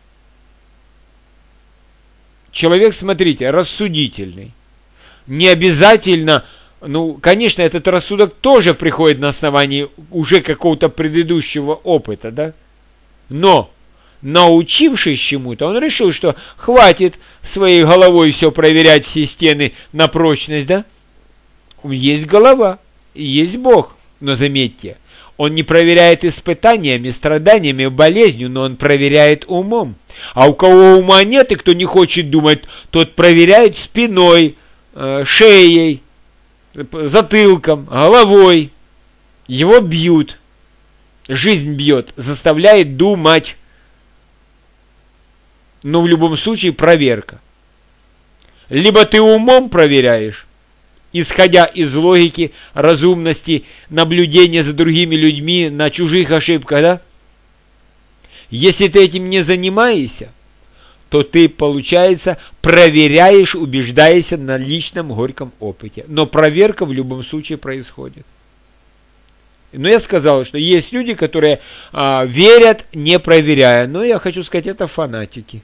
Человек, смотрите, рассудительный. Не обязательно, ну, конечно, этот рассудок тоже приходит на основании уже какого-то предыдущего опыта, да? Но, научившись чему-то, он решил, что хватит своей головой все проверять, все стены на прочность, да? Есть голова, и есть Бог. Но заметьте, он не проверяет испытаниями, страданиями, болезнью, но он проверяет умом. А у кого ума нет и кто не хочет думать, тот проверяет спиной, э, шеей, затылком, головой. Его бьют. Жизнь бьет, заставляет думать. Но в любом случае проверка. Либо ты умом проверяешь, исходя из логики, разумности, наблюдения за другими людьми, на чужих ошибках, да? Если ты этим не занимаешься, то ты, получается, проверяешь, убеждаешься на личном горьком опыте. Но проверка в любом случае происходит. Но я сказал, что есть люди, которые а, верят, не проверяя. Но я хочу сказать, это фанатики.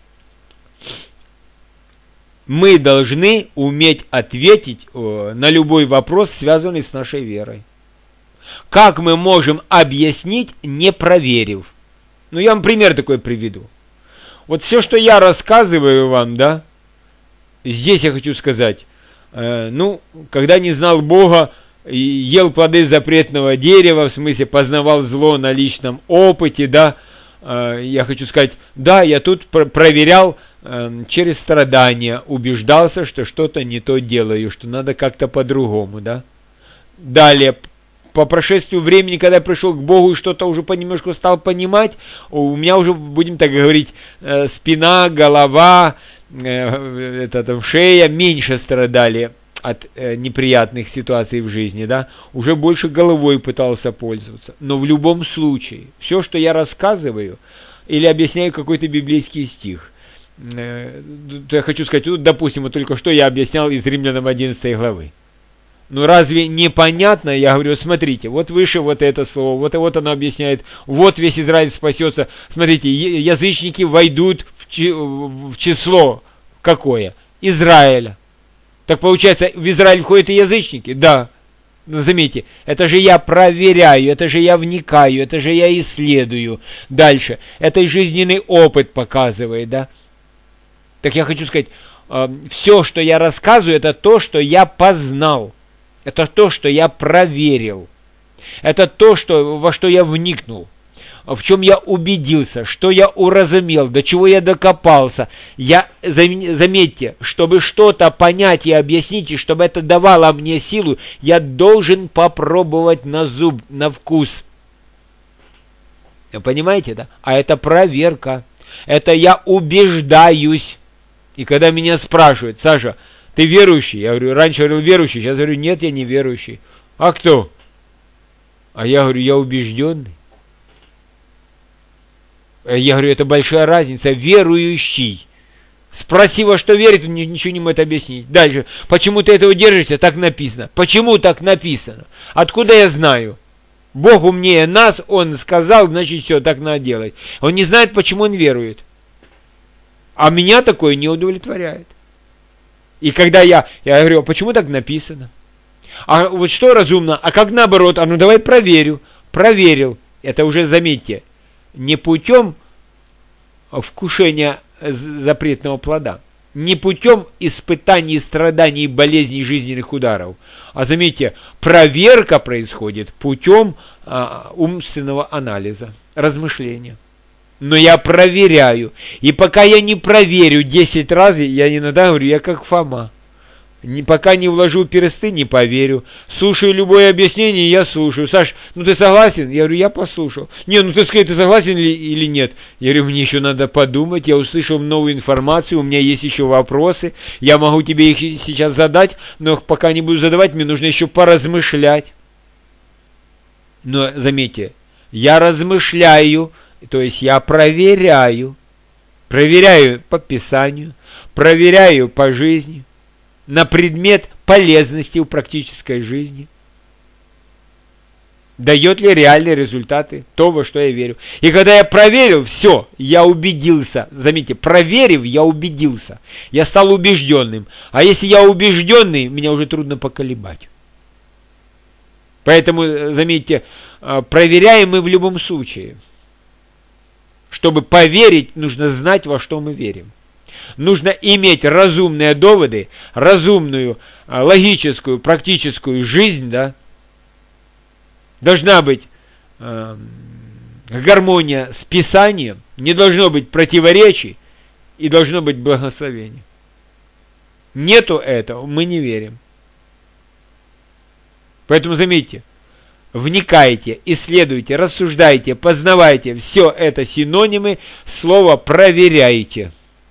Мы должны уметь ответить о, на любой вопрос, связанный с нашей верой. Как мы можем объяснить, не проверив? Ну, я вам пример такой приведу. Вот все, что я рассказываю вам, да, здесь я хочу сказать, э, ну, когда не знал Бога, и ел плоды запретного дерева, в смысле познавал зло на личном опыте, да, э, я хочу сказать, да, я тут пр- проверял э, через страдания, убеждался, что что-то не то делаю, что надо как-то по-другому, да. Далее, по прошествию времени, когда я пришел к Богу и что-то уже понемножку стал понимать, у меня уже, будем так говорить, э, спина, голова, э, это, там, шея меньше страдали от э, неприятных ситуаций в жизни, да, уже больше головой пытался пользоваться. Но в любом случае, все, что я рассказываю, или объясняю какой-то библейский стих, э, то я хочу сказать, ну, допустим, вот только что я объяснял из Римлянам одиннадцатой главы. Ну разве непонятно? Я говорю, смотрите, вот выше вот это слово, вот, вот оно объясняет, вот весь Израиль спасется. Смотрите, язычники войдут в число какое? Израиля. Так получается, в Израиль входят и язычники? Да. Но заметьте, это же я проверяю, это же я вникаю, это же я исследую. Дальше. Это и жизненный опыт показывает, да? Так я хочу сказать, все, что я рассказываю, это то, что я познал. Это то, что я проверил. Это то, что, во что я вникнул. В чем я убедился, что я уразумел, до чего я докопался. Я, заметьте, чтобы что-то понять и объяснить, и чтобы это давало мне силу, я должен попробовать на зуб, на вкус. Понимаете, да? А это проверка. Это я убеждаюсь. И когда меня спрашивают, Саша, ты верующий? Я говорю, раньше говорил верующий, сейчас говорю, нет, я не верующий. А кто? А я говорю, я убежденный. Я говорю, это большая разница, верующий. Спроси, во что верит, он ничего не может объяснить. Дальше, почему ты этого держишься? Так написано. Почему так написано? Откуда я знаю? Бог умнее нас, он сказал, значит все, так надо делать. Он не знает, почему он верует. А меня такое не удовлетворяет. И когда я, я говорю, а почему так написано? А вот что разумно? А как наоборот? А ну давай проверю. Проверил. Это уже, заметьте, не путем вкушения запретного плода, не путем испытаний, страданий, болезней, жизненных ударов, а, заметьте, проверка происходит путем а, умственного анализа, размышления. Но я проверяю. И пока я не проверю десять раз, я иногда говорю, я как Фома. Не, пока не вложу персты, не поверю. Слушаю любое объяснение, я слушаю. Саш, ну ты согласен? Я говорю, я послушал. Не, ну ты скажи, ты согласен ли, или нет? Я говорю, мне еще надо подумать, я услышал новую информацию, у меня есть еще вопросы, я могу тебе их сейчас задать, но пока не буду задавать, мне нужно еще поразмышлять. Но заметьте, я размышляю, то есть я проверяю, проверяю по Писанию, проверяю по жизни, на предмет полезности в практической жизни. Дает ли реальные результаты то, во что я верю. И когда я проверил, все, я убедился. Заметьте, проверив, я убедился. Я стал убежденным. А если я убежденный, меня уже трудно поколебать. Поэтому, заметьте, проверяем мы в любом случае. Чтобы поверить, нужно знать, во что мы верим. Нужно иметь разумные доводы, разумную, логическую, практическую жизнь, да. Должна быть э, гармония с Писанием, не должно быть противоречий и должно быть благословение. Нету этого, мы не верим. Поэтому заметьте, вникайте, исследуйте, рассуждайте, познавайте. Все это синонимы слова «проверяйте».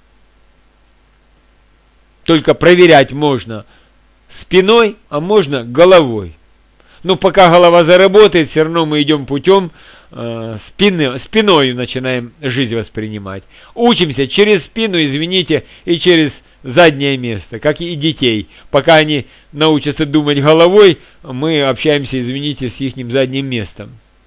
Только проверять можно спиной, а можно головой. Но пока голова заработает, все равно мы идем путем э, спины, спиной начинаем жизнь воспринимать. Учимся через спину, извините, и через заднее место, как и детей. Пока они научатся думать головой, мы общаемся, извините, с их задним местом.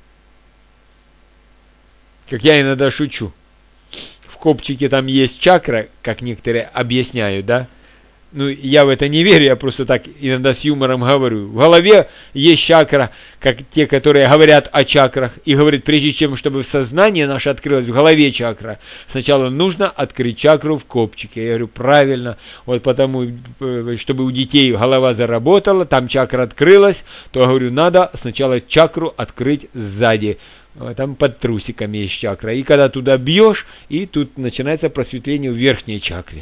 Как я иногда шучу. В копчике там есть чакра, как некоторые объясняют, да? Ну, я в это не верю, я просто так иногда с юмором говорю. В голове есть чакра, как те, которые говорят о чакрах, и говорят, прежде чем, чтобы в сознании наше открылось, в голове чакра, сначала нужно открыть чакру в копчике. Я говорю, правильно, вот потому, чтобы у детей голова заработала, там чакра открылась, то, я говорю, надо сначала чакру открыть сзади. Там под трусиками есть чакра. И когда туда бьешь, и тут начинается просветление в верхней чакре.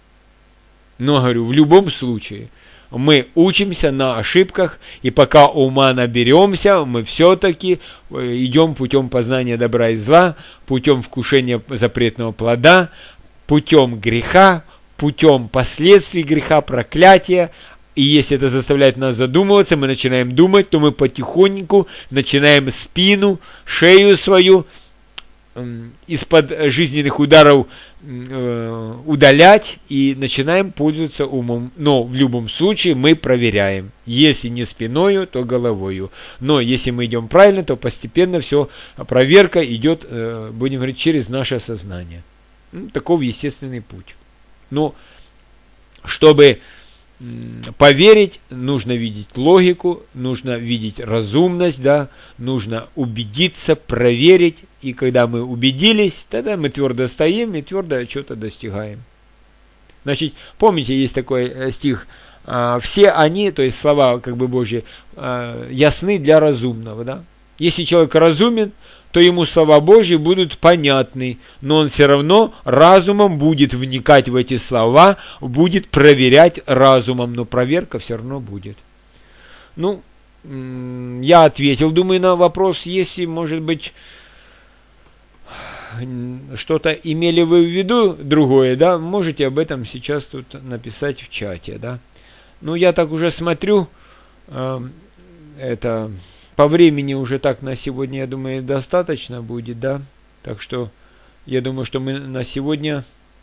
Но, говорю, в любом случае, мы учимся на ошибках, и пока ума наберемся, мы все-таки идем путем познания добра и зла, путем вкушения запретного плода, путем греха, путем последствий греха, проклятия. И если это заставляет нас задумываться, мы начинаем думать, то мы потихоньку начинаем спину, шею свою из-под жизненных ударов э, удалять и начинаем пользоваться умом. Но в любом случае мы проверяем. Если не спиною, то головою. Но если мы идем правильно, то постепенно все, проверка идет, э, будем говорить, через наше сознание. Ну, таков естественный путь. Но чтобы поверить, нужно видеть логику, нужно видеть разумность, да, нужно убедиться, проверить, и когда мы убедились, тогда мы твердо стоим и твердо что-то достигаем. Значит, помните, есть такой стих, все они, то есть слова как бы Божьи, ясны для разумного, да. Если человек разумен, то ему слова Божьи будут понятны, но он все равно разумом будет вникать в эти слова, будет проверять разумом, но проверка все равно будет. Ну, я ответил, думаю, на вопрос, если, может быть, что-то имели вы в виду другое, да, можете об этом сейчас тут написать в чате, да. Ну, я так уже смотрю, э, это... По времени уже так на сегодня, я думаю, достаточно будет, да? Так что я думаю, что мы на сегодня,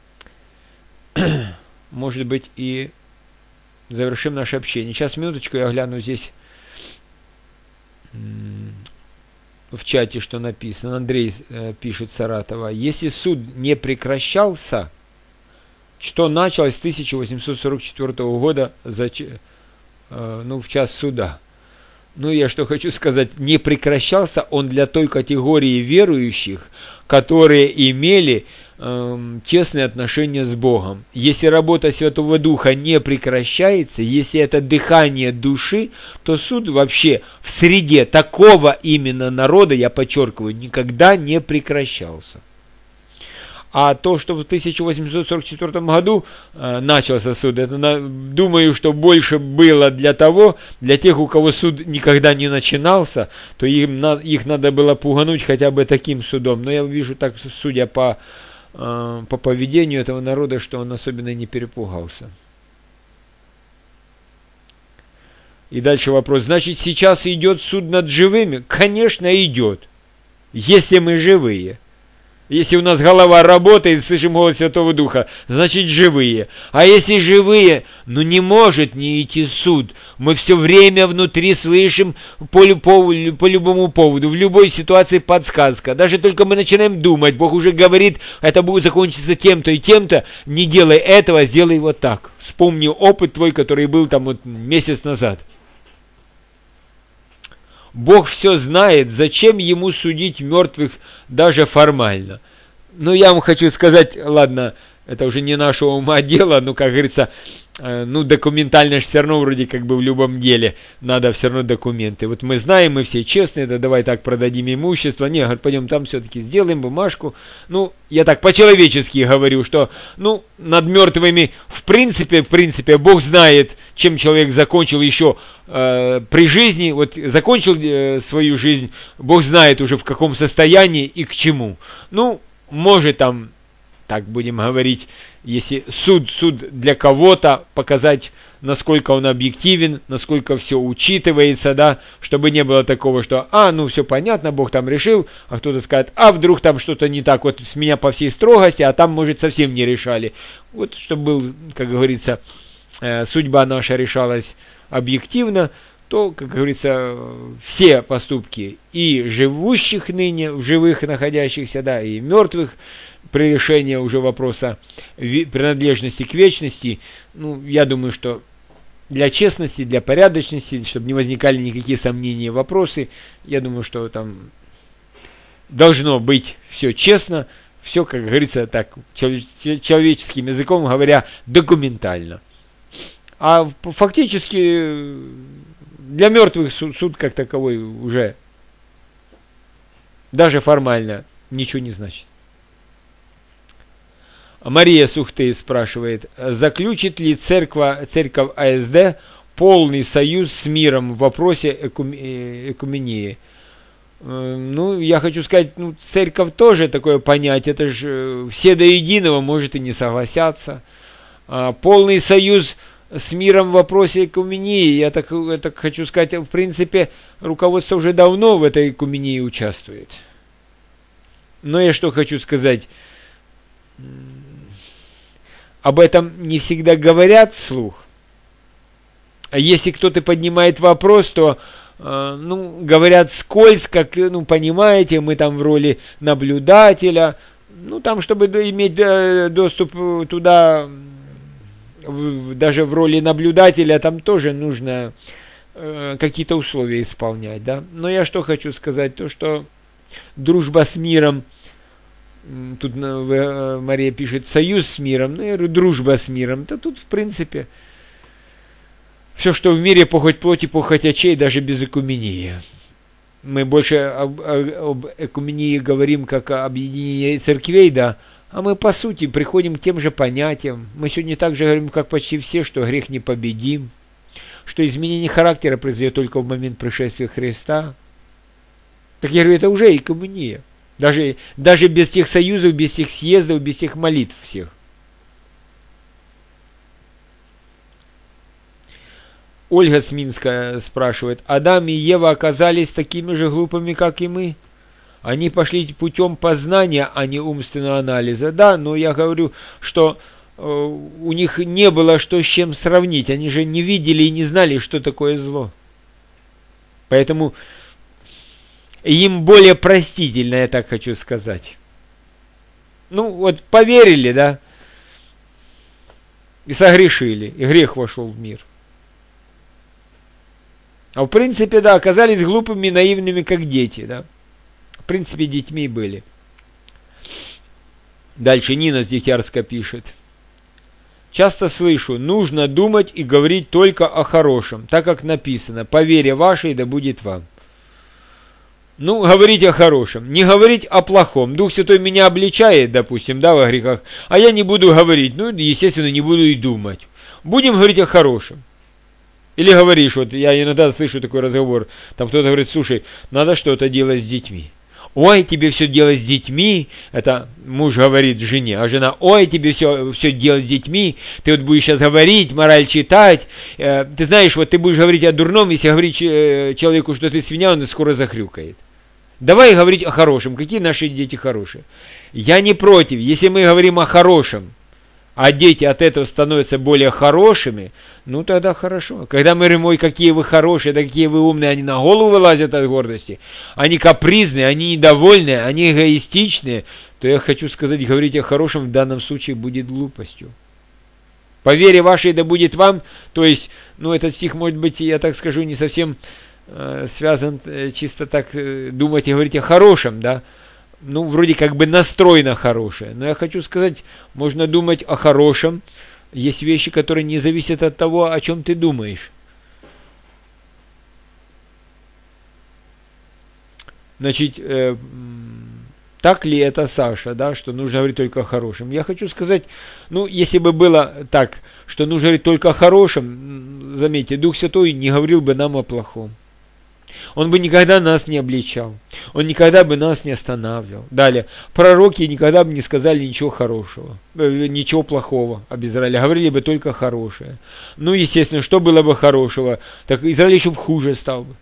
может быть, и завершим наше общение. Сейчас, минуточку, я гляну здесь в чате, что написано. Андрей э, пишет Саратова. Если суд не прекращался, что началось с тысяча восемьсот сорок четвёртого года, за, э, ну, в час суда. Ну, я что хочу сказать, не прекращался он для той категории верующих, которые имели э, тесные отношения с Богом. Если работа Святого Духа не прекращается, если это дыхание души, то суд вообще в среде такого именно народа, я подчеркиваю, никогда не прекращался. А то, что в тысяча восемьсот сорок четвёртом году э, начался суд, это, на, думаю, что больше было для того, для тех, у кого суд никогда не начинался, то им, на, их надо было пугануть хотя бы таким судом. Но я вижу, так, судя по, э, по поведению этого народа, что он особенно не перепугался. И дальше вопрос. Значит, сейчас идет суд над живыми? Конечно, идет. Если мы живые. Если у нас голова работает, слышим голос Святого Духа, значит живые. А если живые, ну не может не идти суд. Мы все время внутри слышим по, по, по любому поводу, в любой ситуации подсказка. Даже только мы начинаем думать, Бог уже говорит, это будет закончиться тем-то и тем-то, не делай этого, сделай вот так. Вспомни опыт твой, который был там вот месяц назад. Бог все знает, зачем ему судить мертвых даже формально. Ну, я вам хочу сказать, ладно, это уже не нашего ума дело, но, как говорится, э, ну, документально же все равно вроде как бы в любом деле надо все равно документы. Вот мы знаем, мы все честные, да давай так продадим имущество. Не, говорит, пойдем там все-таки сделаем бумажку. Ну, я так по-человечески говорю, что, ну, над мертвыми в принципе, в принципе, Бог знает, чем человек закончил еще э, при жизни, вот закончил э, свою жизнь, Бог знает уже в каком состоянии и к чему. Ну, может там, так будем говорить, если суд, суд для кого-то, показать, насколько он объективен, насколько все учитывается, да, чтобы не было такого, что, а, ну, все понятно, Бог там решил, а кто-то скажет, а, вдруг там что-то не так, вот с меня по всей строгости, а там, может, совсем не решали. Вот, чтобы был, как говорится, э, судьба наша решалась объективно, то, как говорится, все поступки и живущих ныне, в живых находящихся, да, и мертвых, при решении уже вопроса принадлежности к вечности, ну, я думаю, что для честности, для порядочности, чтобы не возникали никакие сомнения и вопросы, я думаю, что там должно быть все честно, все, как говорится, так, человеческим языком говоря, документально. А фактически для мертвых суд, суд как таковой уже даже формально ничего не значит. Мария Сухты спрашивает, заключит ли церковь, церковь АСД полный союз с миром в вопросе экумении? Ну, я хочу сказать, ну, церковь тоже такое понятие, это же все до единого, может и не согласятся. Полный союз с миром в вопросе экумении, я так, я так хочу сказать, в принципе, руководство уже давно в этой экумении участвует. Но я что хочу сказать, об этом не всегда говорят вслух. А если кто-то поднимает вопрос, то э, ну, говорят скользко, ну, понимаете, мы там в роли наблюдателя, ну, там, чтобы иметь э, доступ туда, в, даже в роли наблюдателя, там тоже нужно э, какие-то условия исполнять, да. Но я что хочу сказать, то, что дружба с миром, тут Мария пишет союз с миром, ну, я говорю, дружба с миром, то тут в принципе все, что в мире похоть плоти, похоть очей, даже без экумении. Мы больше об, об экумении говорим как о объединении церквей, да, а мы по сути приходим к тем же понятиям. Мы сегодня также говорим, как почти все, что грех непобедим, что изменение характера произойдет только в момент пришествия Христа. Так я говорю, это уже экумения. Даже, даже без тех союзов, без тех съездов, без тех молитв всех. Ольга с Минска спрашивает, Адам и Ева оказались такими же глупыми, как и мы? Они пошли путем познания, а не умственного анализа. Да, но я говорю, что э, у них не было что с чем сравнить. Они же не видели и не знали, что такое зло. Поэтому им более простительно, я так хочу сказать. Ну, вот поверили, да, и согрешили, и грех вошел в мир. А в принципе, да, оказались глупыми, наивными, как дети, да. В принципе, детьми были. Дальше Нина с Дегтярска пишет. Часто слышу, нужно думать и говорить только о хорошем, так как написано, по вере вашей да будет вам. Ну, говорить о хорошем, не говорить о плохом. Дух Святой меня обличает, допустим, да, во грехах, а я не буду говорить, ну, естественно, не буду и думать. Будем говорить о хорошем. Или говоришь, вот я иногда слышу такой разговор, там кто-то говорит, слушай, надо что-то делать с детьми. Ой, тебе все делать с детьми, это муж говорит жене, а жена, ой, тебе все, все делать с детьми, ты вот будешь сейчас говорить, мораль читать, э, ты знаешь, вот ты будешь говорить о дурном, если говорить э, человеку, что ты свинья, он скоро захрюкает. Давай говорить о хорошем, какие наши дети хорошие. Я не против, если мы говорим о хорошем, а дети от этого становятся более хорошими, ну тогда хорошо. Когда мы говорим, ой, какие вы хорошие, да какие вы умные, они на голову вылазят от гордости, они капризные, они недовольные, они эгоистичные, то я хочу сказать, говорить о хорошем в данном случае будет глупостью. По вере вашей да будет вам, то есть, ну этот стих, может быть, я так скажу, не совсем э, связан э, чисто так э, думать и говорить о хорошем, да, ну, вроде как бы настрой на хорошее. Но я хочу сказать, можно думать о хорошем. Есть вещи, которые не зависят от того, о чем ты думаешь. Значит, э, так ли это, Саша, да, что нужно говорить только о хорошем? Я хочу сказать, ну, если бы было так, что нужно говорить только о хорошем, заметьте, Дух Святой не говорил бы нам о плохом. Он бы никогда нас не обличал. Он никогда бы нас не останавливал. Далее. Пророки никогда бы не сказали ничего хорошего. Ничего плохого об Израиле. Говорили бы только хорошее. Ну, естественно, что было бы хорошего? Так Израиль еще хуже стал бы.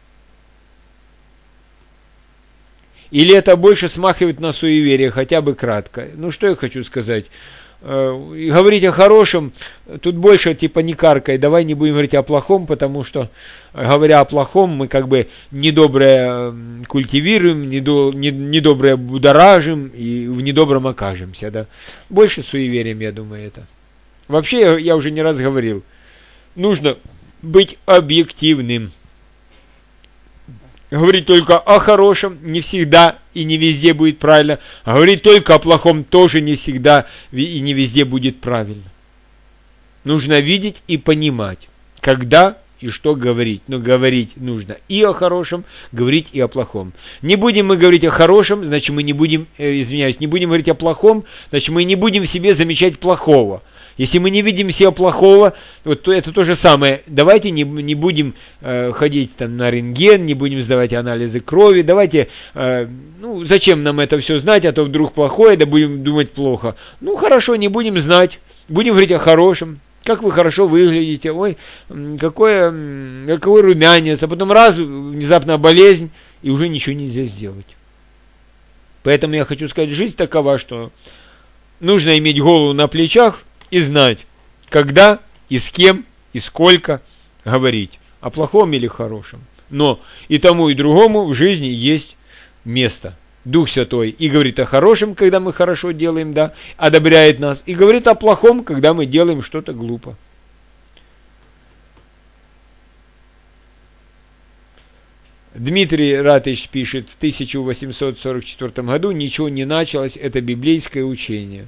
Или это больше смахивает на суеверие, хотя бы кратко. Ну, что я хочу сказать? И говорить о хорошем, тут больше типа не каркай, давай не будем говорить о плохом, потому что, говоря о плохом, мы как бы недоброе культивируем, недо, недоброе будоражим и в недобром окажемся, да. Больше суеверием, я думаю, это. Вообще, я, я уже не раз говорил, нужно быть объективным. Говорить только о хорошем не всегда и не везде будет правильно. А говорить только о плохом тоже не всегда и не везде будет правильно. Нужно видеть и понимать, когда и что говорить. Но говорить нужно и о хорошем, говорить и о плохом. Не будем мы говорить о хорошем, значит мы не будем, э, извиняюсь, не будем говорить о плохом, значит мы не будем в себе замечать плохого. Если мы не видим себя плохого, вот то это то же самое. Давайте не, не будем э, ходить там, на рентген, не будем сдавать анализы крови. Давайте, э, ну, зачем нам это все знать, а то вдруг плохое, да будем думать плохо. Ну, хорошо, не будем знать. Будем говорить о хорошем. Как вы хорошо выглядите. Ой, какой, какой румянец. А потом раз, внезапно болезнь, и уже ничего нельзя сделать. Поэтому я хочу сказать, жизнь такова, что нужно иметь голову на плечах, и знать, когда и с кем и сколько говорить, о плохом или хорошем. Но и тому, и другому в жизни есть место. Дух Святой и говорит о хорошем, когда мы хорошо делаем, да, одобряет нас, и говорит о плохом, когда мы делаем что-то глупо. Дмитрий Ратыч пишет, в тысяча восемьсот сорок четвёртом году ничего не началось, это библейское учение.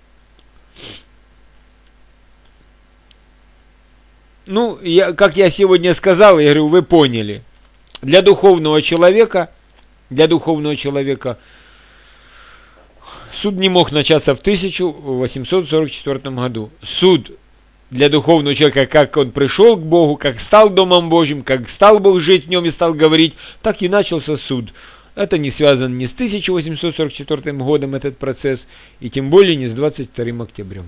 Ну, я, как я сегодня сказал, я говорю, вы поняли. Для духовного человека, для духовного человека суд не мог начаться в тысяча восемьсот сорок четвёртом году. Суд для духовного человека, как он пришел к Богу, как стал Домом Божьим, как стал Бог жить в нем и стал говорить, так и начался суд. Это не связано ни с тысяча восемьсот сорок четвёртым годом, этот процесс, и тем более не с двадцать вторым октябрем.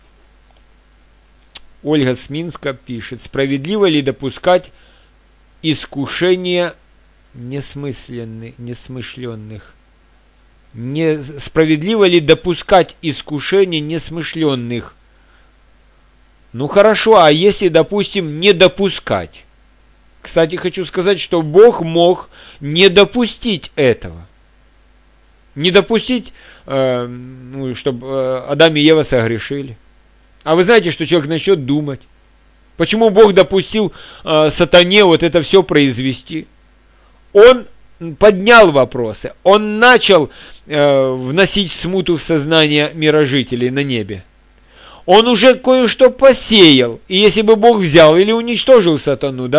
Ольга с Минска пишет, справедливо ли допускать искушения несмысленных, несмышленных? Не, справедливо ли допускать искушения несмышленных? Ну хорошо, а если, допустим, не допускать? Кстати, хочу сказать, что Бог мог не допустить этого. Не допустить, э, ну, чтобы э, Адам и Ева согрешили. А вы знаете, что человек начнет думать. Почему Бог допустил э, сатане вот это все произвести? Он поднял вопросы. Он начал э, вносить смуту в сознание мирожителей на небе. Он уже кое-что посеял. И если бы Бог взял или уничтожил сатану, да,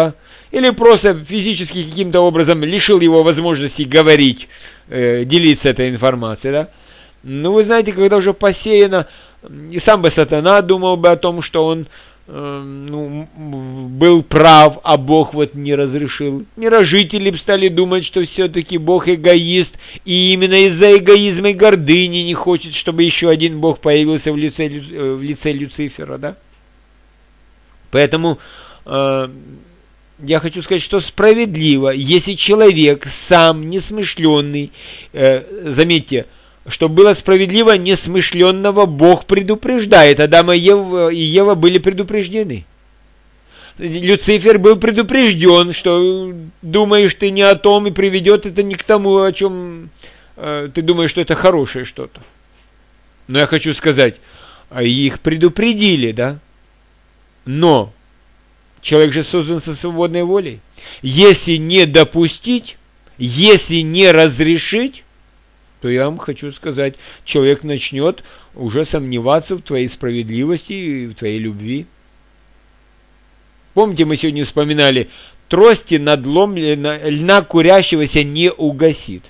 или просто физически каким-то образом лишил его возможности говорить, э, делиться этой информацией, да? Ну, вы знаете, когда уже посеяно, и сам бы сатана думал бы о том, что он э, ну, был прав, а Бог вот не разрешил. Мирожители бы стали думать, что все-таки Бог эгоист, и именно из-за эгоизма и гордыни не хочет, чтобы еще один Бог появился в лице, в лице Люцифера, да? Поэтому э, я хочу сказать, что справедливо, если человек сам несмышленный, э, заметьте, что было справедливо, несмышленного Бог предупреждает. Адам и Ева, и Ева были предупреждены. Люцифер был предупрежден, что думаешь ты не о том, и приведет это не к тому, о чем э, ты думаешь, что это хорошее что-то. Но я хочу сказать, их предупредили, да? Но человек же создан со свободной волей. Если не допустить, если не разрешить, то я вам хочу сказать, человек начнет уже сомневаться в твоей справедливости и в твоей любви. Помните, мы сегодня вспоминали, трости надломлена, льна курящегося не угасит.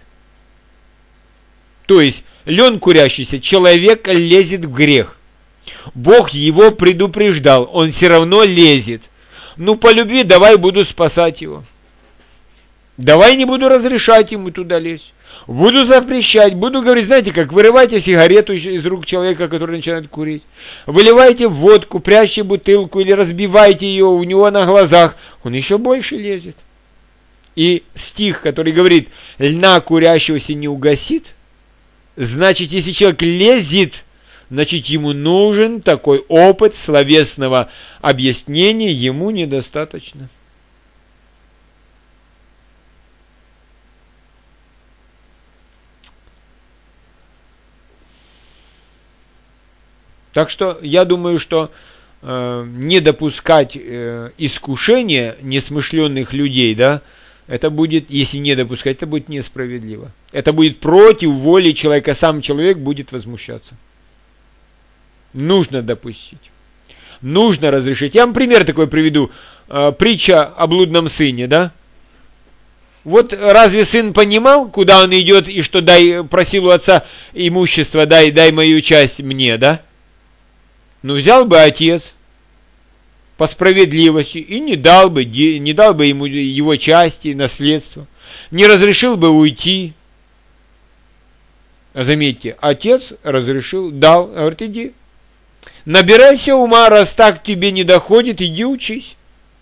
То есть, лен курящийся, человек лезет в грех. Бог его предупреждал, он все равно лезет. Ну, по любви давай буду спасать его. Давай не буду разрешать ему туда лезть. Буду запрещать, буду говорить, знаете, как вырывайте сигарету из рук человека, который начинает курить. Выливайте водку, прячьте бутылку или разбивайте ее у него на глазах. Он еще больше лезет. И стих, который говорит, льна курящегося не угасит, значит, если человек лезет, значит, ему нужен такой опыт словесного объяснения, ему недостаточно. Так что я думаю, что э, не допускать э, искушения несмышленных людей, да, это будет, если не допускать, это будет несправедливо. Это будет против воли человека, сам человек будет возмущаться. Нужно допустить. Нужно разрешить. Я вам пример такой приведу. Э, притча о блудном сыне, да? Вот разве сын понимал, куда он идет, и что дай, просил у отца имущество, дай, дай мою часть мне, да? Ну, взял бы отец по справедливости и не дал бы, не дал бы ему его части, наследства, не разрешил бы уйти. Заметьте, отец разрешил, дал, говорит, иди. Набирайся ума, раз так тебе не доходит, иди учись.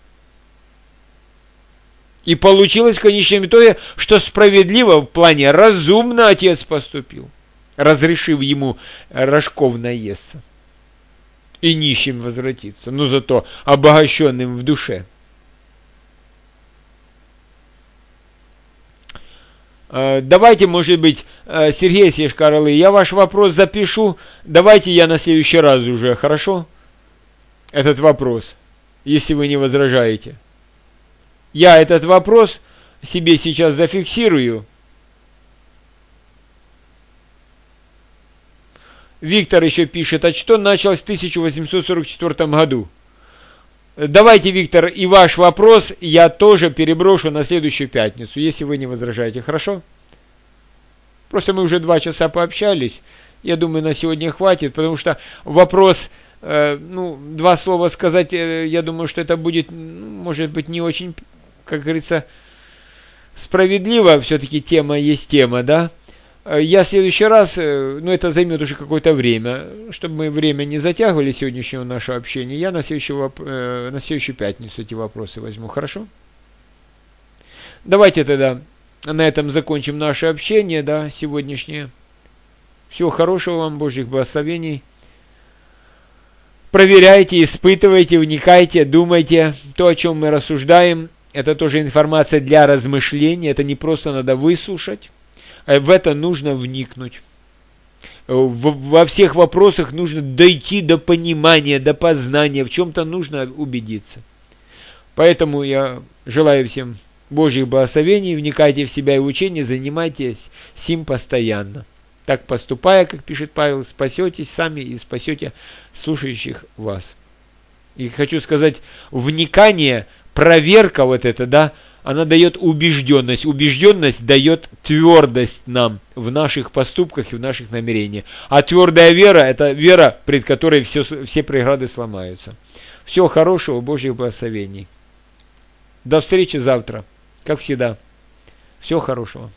И получилось в конечном итоге, что справедливо в плане разумно отец поступил, разрешив ему рожков наесться. И нищим возвратиться, но зато обогащенным в душе. Давайте, может быть, Сергей Сешкарлы, я ваш вопрос запишу, давайте я на следующий раз уже, хорошо? Этот вопрос, если вы не возражаете. Я этот вопрос себе сейчас зафиксирую. Виктор еще пишет, а что началось в тысяча восемьсот сорок четвёртом году? Давайте, Виктор, и ваш вопрос я тоже переброшу на следующую пятницу, если вы не возражаете, хорошо? Просто мы уже два часа пообщались, я думаю, на сегодня хватит, потому что вопрос, э, ну, два слова сказать, э, я думаю, что это будет, может быть, не очень, как говорится, справедливо, все-таки тема есть тема, да? Я в следующий раз, ну это займет уже какое-то время, чтобы мы время не затягивали сегодняшнего нашего общения, я на следующую, на следующую пятницу эти вопросы возьму, хорошо? Давайте тогда на этом закончим наше общение, да, сегодняшнее. Всего хорошего вам, Божьих благословений. Проверяйте, испытывайте, вникайте, думайте. То, о чем мы рассуждаем, это тоже информация для размышления, это не просто надо выслушать. В это нужно вникнуть. Во всех вопросах нужно дойти до понимания, до познания. В чем-то нужно убедиться. Поэтому я желаю всем Божьих благословений. Вникайте в себя и в учение, занимайтесь сим постоянно. Так поступая, как пишет Павел, спасетесь сами и спасете слушающих вас. И хочу сказать, вникание проверка вот эта, да, она дает убежденность. Убежденность дает твердость нам в наших поступках и в наших намерениях. А твердая вера – это вера, пред которой все, все преграды сломаются. Всего хорошего, Божьих благословений. До встречи завтра, как всегда. Всего хорошего.